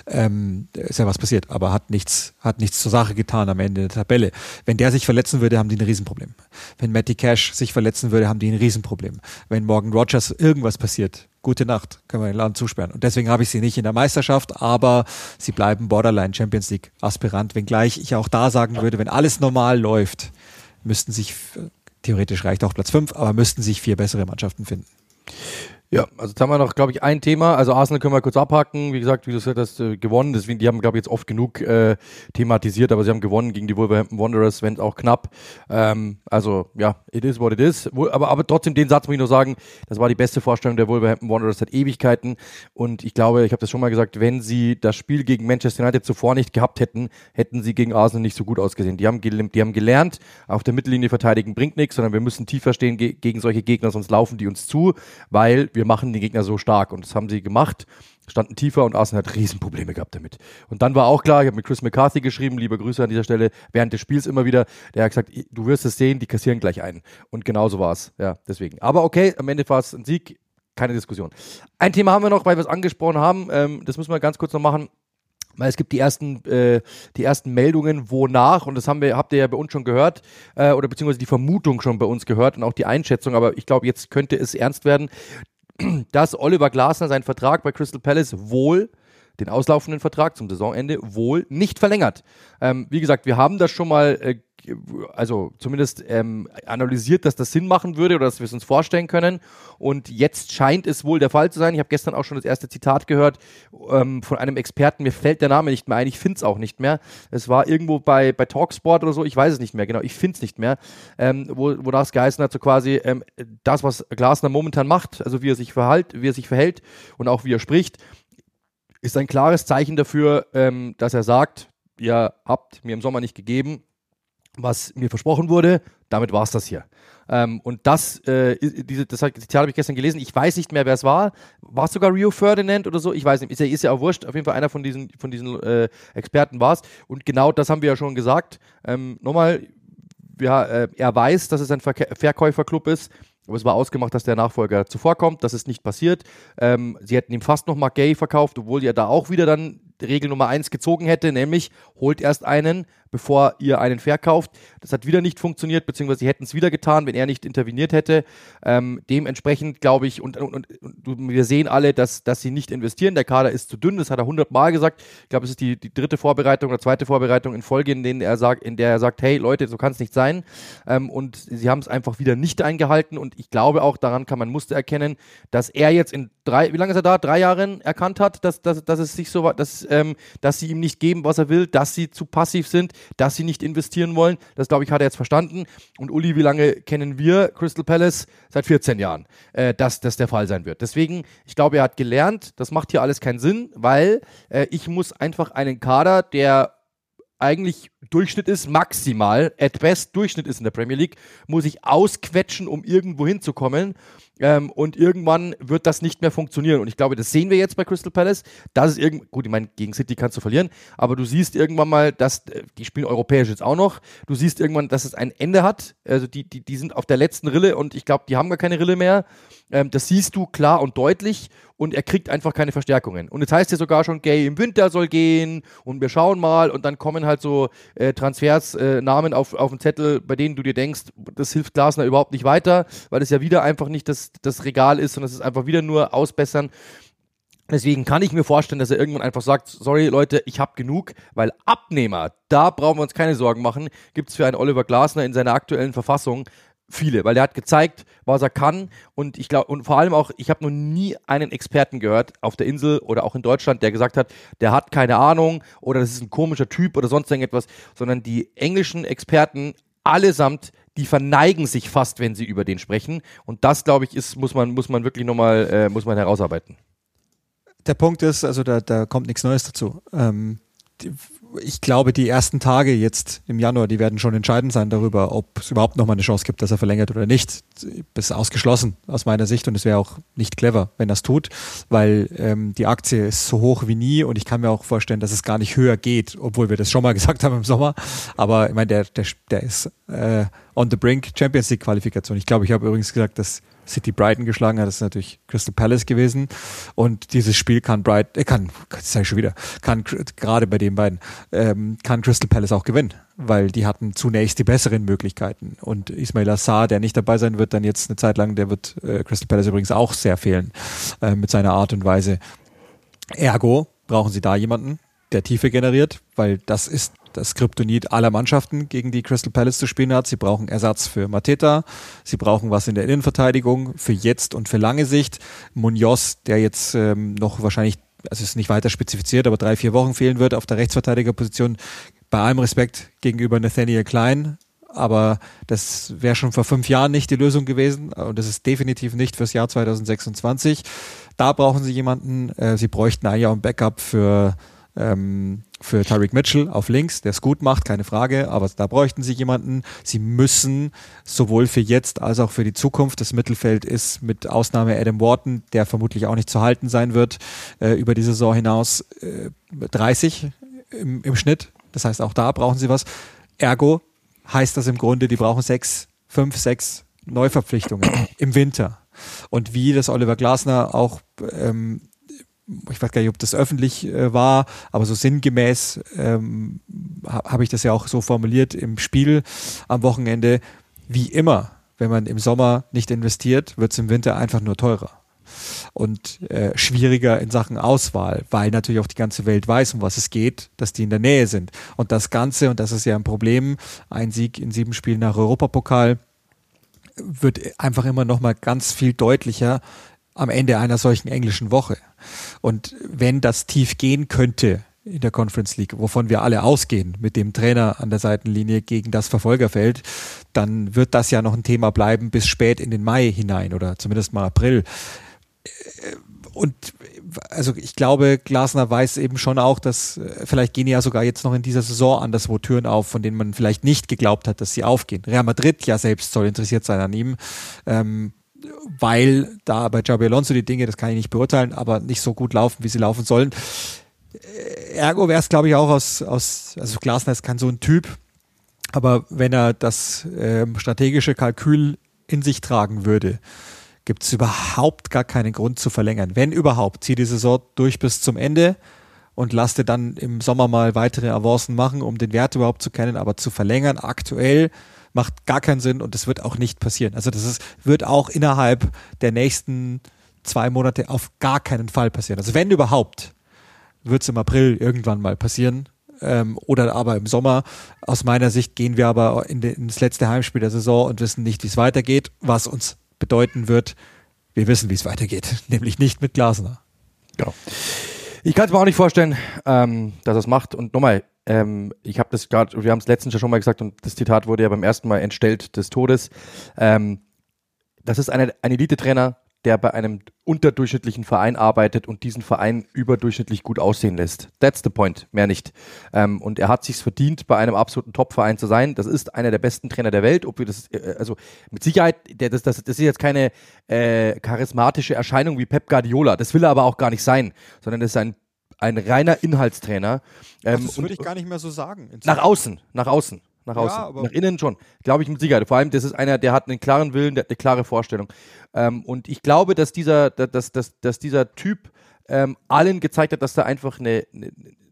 ist ja was passiert, aber hat nichts zur Sache getan am Ende der Tabelle. Wenn der sich verletzen würde, haben die ein Riesenproblem. Wenn Matty Cash sich verletzen würde, haben die ein Riesenproblem. Wenn Morgan Rogers irgendwas passiert, gute Nacht, können wir den Laden zusperren. Und deswegen habe ich sie nicht in der Meisterschaft, aber sie bleiben Borderline Champions League Aspirant, wenngleich ich auch da sagen würde, wenn alles normal läuft, müssten sich, theoretisch reicht auch Platz 5, aber müssten sich 4 bessere Mannschaften finden. Ja, also jetzt haben wir noch, glaube ich, ein Thema. Also Arsenal können wir kurz abhaken. Wie gesagt, wie du gesagt hast, gewonnen. Deswegen, die haben, glaube ich, jetzt oft genug thematisiert, aber sie haben gewonnen gegen die Wolverhampton Wanderers, wenn auch knapp. Also, ja, it is what it is. Aber trotzdem, den Satz muss ich nur sagen, das war die beste Vorstellung der Wolverhampton Wanderers seit Ewigkeiten. Und ich glaube, ich habe das schon mal gesagt, wenn sie das Spiel gegen Manchester United zuvor nicht gehabt hätten, hätten sie gegen Arsenal nicht so gut ausgesehen. Die haben gelernt, auf der Mittellinie verteidigen bringt nichts, sondern wir müssen tiefer stehen gegen solche Gegner, sonst laufen die uns zu, weil wir machen die Gegner so stark und das haben sie gemacht, standen tiefer und Arsenal hat Riesenprobleme gehabt damit. Und dann war auch klar, ich habe mit Chris McCarthy geschrieben, liebe Grüße an dieser Stelle, während des Spiels immer wieder, der hat gesagt, du wirst es sehen, die kassieren gleich ein. Und genauso war es, ja, deswegen. Aber okay, am Ende war es ein Sieg, keine Diskussion. Ein Thema haben wir noch, weil wir es angesprochen haben, das müssen wir ganz kurz noch machen. Weil es gibt die ersten Meldungen, wonach, und das habt ihr ja bei uns schon gehört, oder beziehungsweise die Vermutung schon bei uns gehört und auch die Einschätzung, aber ich glaube, jetzt könnte es ernst werden, dass Oliver Glasner seinen Vertrag bei Crystal Palace wohl, den auslaufenden Vertrag zum Saisonende, wohl nicht verlängert. Wie gesagt, wir haben das schon mal zumindest analysiert, dass das Sinn machen würde oder dass wir es uns vorstellen können. Und jetzt scheint es wohl der Fall zu sein. Ich habe gestern auch schon das erste Zitat gehört von einem Experten. Mir fällt der Name nicht mehr ein. Ich finde es auch nicht mehr. Es war irgendwo bei Talksport oder so. Ich weiß es nicht mehr. Genau, ich finde es nicht mehr. Wo das geheißen hat, so quasi das, was Glasner momentan macht, also wie er sich verhält und auch wie er spricht, ist ein klares Zeichen dafür, dass er sagt, ihr habt mir im Sommer nicht gegeben, was mir versprochen wurde, damit war es das hier. Und das Zitat habe ich gestern gelesen, ich weiß nicht mehr, wer es war. War es sogar Rio Ferdinand oder so? Ich weiß nicht, ist ja auch wurscht, auf jeden Fall einer von diesen Experten war es. Und genau das haben wir ja schon gesagt. Nochmal, er weiß, dass es ein Verkäuferclub ist, aber es war ausgemacht, dass der Nachfolger zuvorkommt. Das ist nicht passiert. Sie hätten ihm fast noch Mark Gay verkauft, obwohl er da auch wieder dann Regel Nummer 1 gezogen hätte, nämlich holt erst einen, bevor ihr einen verkauft. Das hat wieder nicht funktioniert, beziehungsweise sie hätten es wieder getan, wenn er nicht interveniert hätte. Dementsprechend glaube ich, und wir sehen alle, dass sie nicht investieren. Der Kader ist zu dünn, das hat er 100-mal gesagt. Ich glaube, es ist die dritte Vorbereitung oder zweite Vorbereitung in Folge, in der er sagt, hey Leute, so kann es nicht sein. Und sie haben es einfach wieder nicht eingehalten und ich glaube auch, daran kann man Muster erkennen, dass er jetzt in wie lange ist er da? 3 Jahren erkannt hat, dass es sich so, dass sie ihm nicht geben, was er will, dass sie zu passiv sind, dass sie nicht investieren wollen. Das, glaube ich, hat er jetzt verstanden. Und Uli, wie lange kennen wir Crystal Palace? Seit 14 Jahren, dass das der Fall sein wird. Deswegen, ich glaube, er hat gelernt, das macht hier alles keinen Sinn, weil ich muss einfach einen Kader, der eigentlich Durchschnitt ist, maximal, at best Durchschnitt ist in der Premier League, muss ich ausquetschen, um irgendwo hinzukommen. Und irgendwann wird das nicht mehr funktionieren. Und ich glaube, das sehen wir jetzt bei Crystal Palace. Gut, ich meine, gegen City kannst du verlieren, aber du siehst irgendwann mal, dass die spielen europäisch jetzt auch noch. Du siehst irgendwann, dass es ein Ende hat. Also die sind auf der letzten Rille und ich glaube, die haben gar keine Rille mehr. Das siehst du klar und deutlich und er kriegt einfach keine Verstärkungen. Und jetzt heißt ja sogar schon, Gay im Winter soll gehen und wir schauen mal und dann kommen halt so Transfers, Namen auf den Zettel, bei denen du dir denkst, das hilft Glasner überhaupt nicht weiter, weil es ja wieder einfach nicht das Regal ist, sondern es ist einfach wieder nur ausbessern. Deswegen kann ich mir vorstellen, dass er irgendwann einfach sagt, sorry Leute, ich habe genug, weil Abnehmer, da brauchen wir uns keine Sorgen machen, gibt es für einen Oliver Glasner in seiner aktuellen Verfassung viele, weil der hat gezeigt, was er kann und ich glaube, und vor allem auch, ich habe noch nie einen Experten gehört auf der Insel oder auch in Deutschland, der gesagt hat, der hat keine Ahnung oder das ist ein komischer Typ oder sonst irgendetwas, sondern die englischen Experten allesamt, die verneigen sich fast, wenn sie über den sprechen und das, glaube ich, muss man wirklich nochmal herausarbeiten. Der Punkt ist, also da kommt nichts Neues dazu. Ich glaube, die ersten Tage jetzt im Januar, die werden schon entscheidend sein darüber, ob es überhaupt nochmal eine Chance gibt, dass er verlängert oder nicht. Das ist ausgeschlossen aus meiner Sicht und es wäre auch nicht clever, wenn er es tut, weil die Aktie ist so hoch wie nie und ich kann mir auch vorstellen, dass es gar nicht höher geht, obwohl wir das schon mal gesagt haben im Sommer. Aber ich meine, der ist on the brink Champions League Qualifikation. Ich glaube, ich habe übrigens gesagt, dass City Brighton geschlagen hat, das ist natürlich Crystal Palace gewesen und dieses Spiel kann gerade bei den beiden, kann Crystal Palace auch gewinnen, weil die hatten zunächst die besseren Möglichkeiten und Ismail Assar, der nicht dabei sein wird, dann jetzt eine Zeit lang, der wird Crystal Palace übrigens auch sehr fehlen mit seiner Art und Weise. Ergo brauchen sie da jemanden, der Tiefe generiert, weil das ist das Kryptonit aller Mannschaften, gegen die Crystal Palace zu spielen hat. Sie brauchen Ersatz für Mateta, sie brauchen was in der Innenverteidigung für jetzt und für lange Sicht. Munoz, der jetzt noch wahrscheinlich, also ist nicht weiter spezifiziert, aber 3-4 Wochen fehlen wird auf der Rechtsverteidigerposition, bei allem Respekt gegenüber Nathaniel Klein, aber das wäre schon vor 5 Jahren nicht die Lösung gewesen und das ist definitiv nicht fürs Jahr 2026. Da brauchen sie jemanden, sie bräuchten eigentlich auch ein Backup für Tyreek Mitchell auf links, der es gut macht, keine Frage, aber da bräuchten sie jemanden. Sie müssen sowohl für jetzt als auch für die Zukunft, das Mittelfeld ist mit Ausnahme Adam Wharton, der vermutlich auch nicht zu halten sein wird, über die Saison hinaus 30 im Schnitt. Das heißt, auch da brauchen sie was. Ergo heißt das im Grunde, die brauchen 5, 6 Neuverpflichtungen im Winter. Und wie das Oliver Glasner auch ich weiß gar nicht, ob das öffentlich war, aber so sinngemäß habe ich das ja auch so formuliert im Spiel am Wochenende. Wie immer, wenn man im Sommer nicht investiert, wird es im Winter einfach nur teurer und schwieriger in Sachen Auswahl, weil natürlich auch die ganze Welt weiß, um was es geht, dass die in der Nähe sind. Und das Ganze, und das ist ja ein Problem, ein Sieg in 7 Spielen nach Europapokal, wird einfach immer noch mal ganz viel deutlicher am Ende einer solchen englischen Woche. Und wenn das tief gehen könnte in der Conference League, wovon wir alle ausgehen, mit dem Trainer an der Seitenlinie gegen das Verfolgerfeld, dann wird das ja noch ein Thema bleiben bis spät in den Mai hinein oder zumindest mal April. Und also ich glaube, Glasner weiß eben schon auch, dass vielleicht gehen ja sogar jetzt noch in dieser Saison anderswo Türen auf, von denen man vielleicht nicht geglaubt hat, dass sie aufgehen. Real Madrid ja selbst soll interessiert sein an ihm, weil da bei Xabi Alonso die Dinge, das kann ich nicht beurteilen, aber nicht so gut laufen, wie sie laufen sollen. Ergo wäre es, glaube ich, auch also Glasner ist kein so ein Typ, aber wenn er das strategische Kalkül in sich tragen würde, gibt es überhaupt gar keinen Grund zu verlängern. Wenn überhaupt, zieh die Saison durch bis zum Ende und lass dir dann im Sommer mal weitere Avancen machen, um den Wert überhaupt zu kennen, aber zu verlängern aktuell macht gar keinen Sinn und das wird auch nicht passieren. Also wird auch innerhalb der nächsten 2 Monate auf gar keinen Fall passieren. Also wenn überhaupt, wird es im April irgendwann mal passieren oder aber im Sommer. Aus meiner Sicht gehen wir aber ins letzte Heimspiel der Saison und wissen nicht, wie es weitergeht, was uns bedeuten wird, wir wissen, wie es weitergeht, nämlich nicht mit Glasner. Genau. Ich kann es mir auch nicht vorstellen, dass er es macht. Und nochmal, ich habe das gerade, wir haben es letztens ja schon mal gesagt und das Zitat wurde ja beim ersten Mal entstellt des Todes. Das ist ein Elite-Trainer, der bei einem unterdurchschnittlichen Verein arbeitet und diesen Verein überdurchschnittlich gut aussehen lässt. That's the point, mehr nicht. Und er hat sich's verdient, bei einem absoluten Top-Verein zu sein. Das ist einer der besten Trainer der Welt. Ob wir das, also mit Sicherheit, das ist jetzt keine charismatische Erscheinung wie Pep Guardiola. Das will er aber auch gar nicht sein, sondern das ist ein reiner Inhaltsttrainer. Das würde ich gar nicht mehr so sagen. Nach außen. Ja, nach innen schon, glaube ich mit Sicherheit. Vor allem, das ist einer, der hat einen klaren Willen, der hat eine klare Vorstellung. Und ich glaube, dass dieser Typ allen gezeigt hat, dass da einfach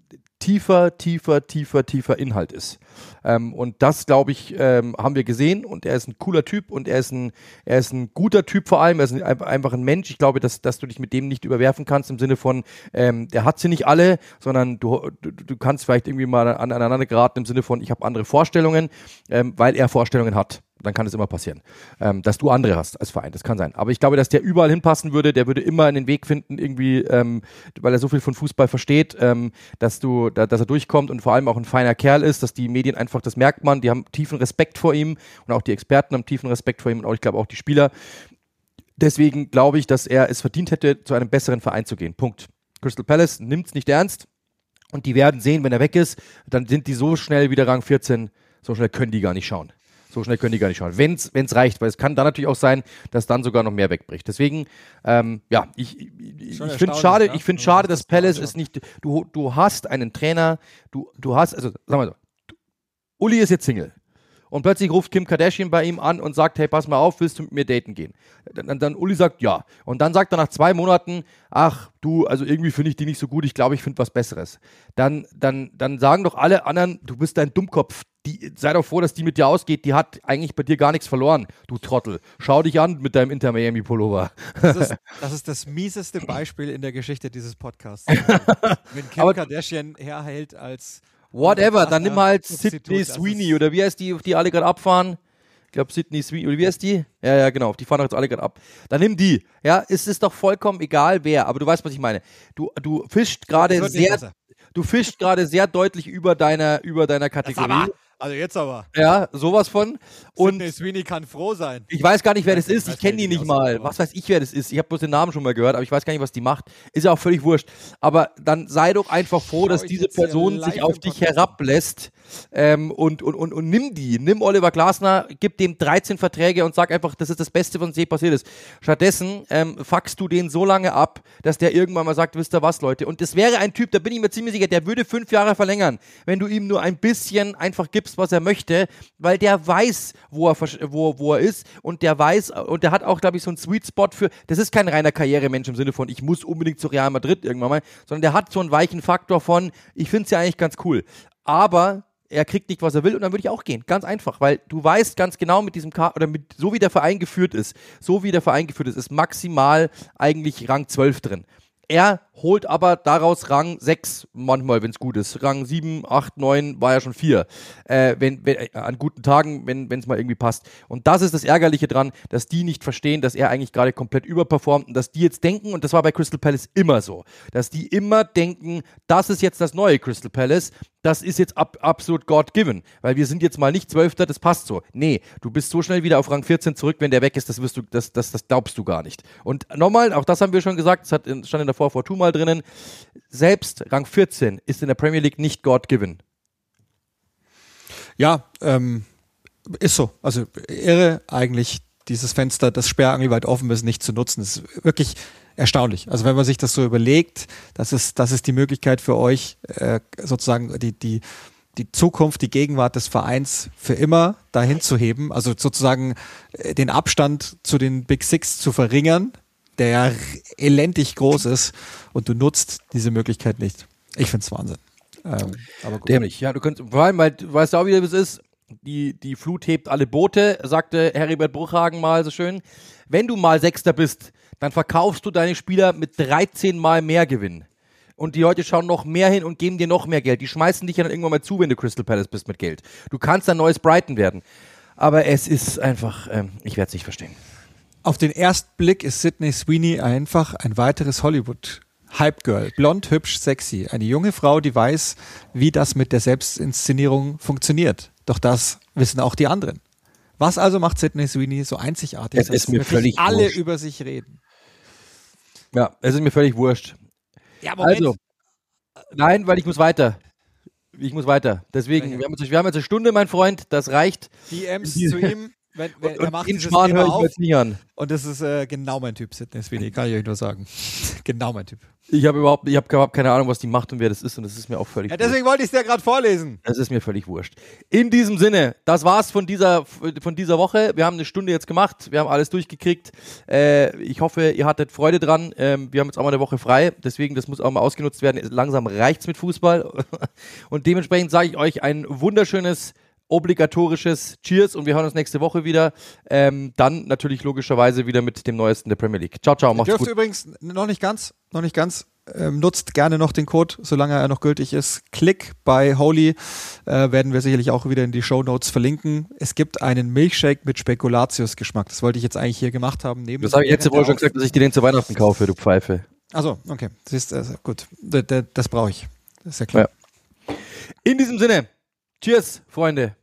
tiefer Inhalt ist. Und das, glaube ich, haben wir gesehen und er ist ein cooler Typ und er ist ein guter Typ vor allem, er ist einfach ein Mensch. Ich glaube, dass du dich mit dem nicht überwerfen kannst im Sinne von, der hat sie nicht alle, sondern du kannst vielleicht irgendwie mal aneinander geraten im Sinne von, ich habe andere Vorstellungen, weil er Vorstellungen hat. Dann kann es immer passieren, dass du andere hast als Verein, das kann sein. Aber ich glaube, dass der überall hinpassen würde, der würde immer einen Weg finden, irgendwie, weil er so viel von Fußball versteht, dass er durchkommt und vor allem auch ein feiner Kerl ist, dass die Medien einfach, das merkt man, die haben tiefen Respekt vor ihm und auch die Experten haben tiefen Respekt vor ihm und auch, ich glaube auch die Spieler. Deswegen glaube ich, dass er es verdient hätte, zu einem besseren Verein zu gehen. Punkt. Crystal Palace nimmt es nicht ernst und die werden sehen, wenn er weg ist, dann sind die so schnell wieder Rang 14, so schnell können die gar nicht schauen. Wenn es reicht, weil es kann dann natürlich auch sein, dass dann sogar noch mehr wegbricht. Deswegen, ich finde es schade, dass Palace ist nicht, du hast einen Trainer, du hast, also sag mal so, Uli ist jetzt Single. Und plötzlich ruft Kim Kardashian bei ihm an und sagt, hey, pass mal auf, willst du mit mir daten gehen? Dann Uli sagt, ja. Und dann sagt er nach 2 Monaten, ach, du, also irgendwie finde ich die nicht so gut, ich glaube, ich finde was Besseres. Dann sagen doch alle anderen, du bist ein Dummkopf. Sei doch froh, dass die mit dir ausgeht, die hat eigentlich bei dir gar nichts verloren, du Trottel. Schau dich an mit deinem Inter-Miami-Pullover. Das ist das mieseste Beispiel in der Geschichte dieses Podcasts. Wenn Kim Kardashian herhält als whatever, dann nimm halt Sydney Sweeney oder wie heißt die, auf die alle gerade abfahren? Ich glaube Sydney Sweeney, oder wie heißt die? Ja, genau, auf die fahren doch jetzt alle gerade ab. Dann nimm die. Ja, es ist doch vollkommen egal wer, aber du weißt, was ich meine. Du fischst gerade sehr deutlich über deiner Kategorie. Also jetzt aber. Ja, sowas von. Und Sydney Sweeney kann froh sein. Ich weiß gar nicht, wer das ist. Ich kenne die nicht mal. Was weiß ich, wer das ist? Ich habe bloß den Namen schon mal gehört, aber ich weiß gar nicht, was die macht. Ist ja auch völlig wurscht. Aber dann sei doch einfach froh, dass diese Person sich auf dich herablässt. Und nimm die. Nimm Oliver Glasner, gib dem 13 Verträge und sag einfach, das ist das Beste, was uns je passiert ist. Stattdessen fuckst du den so lange ab, dass der irgendwann mal sagt, wisst ihr was, Leute? Und das wäre ein Typ, da bin ich mir ziemlich sicher, der würde 5 Jahre verlängern, wenn du ihm nur ein bisschen einfach gibst, was er möchte, weil der weiß, wo er ist und der weiß, und der hat auch, glaube ich, so einen Sweet Spot für, das ist kein reiner Karrieremensch im Sinne von, ich muss unbedingt zu Real Madrid irgendwann mal, sondern der hat so einen weichen Faktor von, ich finde es ja eigentlich ganz cool, aber er kriegt nicht, was er will und dann würde ich auch gehen. Ganz einfach, weil du weißt ganz genau mit diesem so wie der Verein geführt ist, ist maximal eigentlich Rang 12 drin. Er holt aber daraus Rang 6, manchmal, wenn es gut ist. Rang 7, 8, 9 war ja schon 4. Wenn an guten Tagen, wenn es mal irgendwie passt. Und das ist das Ärgerliche dran, dass die nicht verstehen, dass er eigentlich gerade komplett überperformt und dass die jetzt denken, und das war bei Crystal Palace immer so, dass die immer denken, das ist jetzt das neue Crystal Palace, das ist jetzt absolut God-given, weil wir sind jetzt mal nicht 12., das passt so. Nee, du bist so schnell wieder auf Rang 14 zurück, wenn der weg ist, das glaubst du gar nicht. Und nochmal, auch das haben wir schon gesagt, das stand in der 442 mal drinnen, selbst Rang 14 ist in der Premier League nicht God-given. Ja, ist so. Also irre eigentlich, dieses Fenster, das sperrangelweit offen ist, nicht zu nutzen. Das ist wirklich erstaunlich. Also wenn man sich das so überlegt, das ist die Möglichkeit für euch, sozusagen die Zukunft, die Gegenwart des Vereins für immer dahin zu heben, also sozusagen den Abstand zu den Big Six zu verringern, der ja elendig groß ist, und du nutzt diese Möglichkeit nicht. Ich finde es Wahnsinn. Aber gut. Dämlich, ja, du könntest, vor allem, weil du weißt auch, wie das ist, die Flut hebt alle Boote, sagte Heribert Bruchhagen mal so schön. Wenn du mal Sechster bist, dann verkaufst du deine Spieler mit 13 Mal mehr Gewinn. Und die Leute schauen noch mehr hin und geben dir noch mehr Geld. Die schmeißen dich ja dann irgendwann mal zu, wenn du Crystal Palace bist mit Geld. Du kannst ein neues Brighton werden. Aber es ist einfach, ich werde es nicht verstehen. Auf den ersten Blick ist Sydney Sweeney einfach ein weiteres Hollywood-Hype-Girl. Blond, hübsch, sexy. Eine junge Frau, die weiß, wie das mit der Selbstinszenierung funktioniert. Doch das wissen auch die anderen. Was also macht Sydney Sweeney so einzigartig, es ist mir völlig alle wurscht. Über sich reden? Ja, es ist mir völlig wurscht. Ja, Moment. Also, nein, weil ich muss weiter. Deswegen, wir haben jetzt eine Stunde, mein Freund, das reicht. DMs zu ihm. Er macht den dieses Schmarrn Thema höre ich mir auf. jetzt nicht an. Und das ist genau mein Typ, Sidney Sweeney, kann ich euch nur sagen. Genau mein Typ. Ich habe überhaupt keine Ahnung, was die macht und wer das ist, und das ist mir auch völlig Ja, deswegen wollte ich es dir gerade vorlesen. Das ist mir völlig wurscht. In diesem Sinne, das war's von dieser Woche. Wir haben eine Stunde jetzt gemacht, wir haben alles durchgekriegt. Ich hoffe, ihr hattet Freude dran. Wir haben jetzt auch mal eine Woche frei, deswegen, das muss auch mal ausgenutzt werden. Langsam reicht's mit Fußball. Und dementsprechend sage ich euch ein wunderschönes, obligatorisches Cheers, und wir hören uns nächste Woche wieder. Dann natürlich logischerweise wieder mit dem Neuesten der Premier League. Ciao, ciao, macht's gut. Dürft ihr übrigens noch nicht ganz. Nutzt gerne noch den Code, solange er noch gültig ist. Klick bei Holy, werden wir sicherlich auch wieder in die Shownotes verlinken. Es gibt einen Milchshake mit Spekulatius-Geschmack. Das wollte ich jetzt eigentlich hier gemacht haben. Das habe ich letzte Woche schon gesagt, dass ich dir den zu Weihnachten kaufe, du Pfeife. Achso, okay. Das ist gut. Das brauche ich. Das ist ja klar. Ja. In diesem Sinne, cheers, Freunde.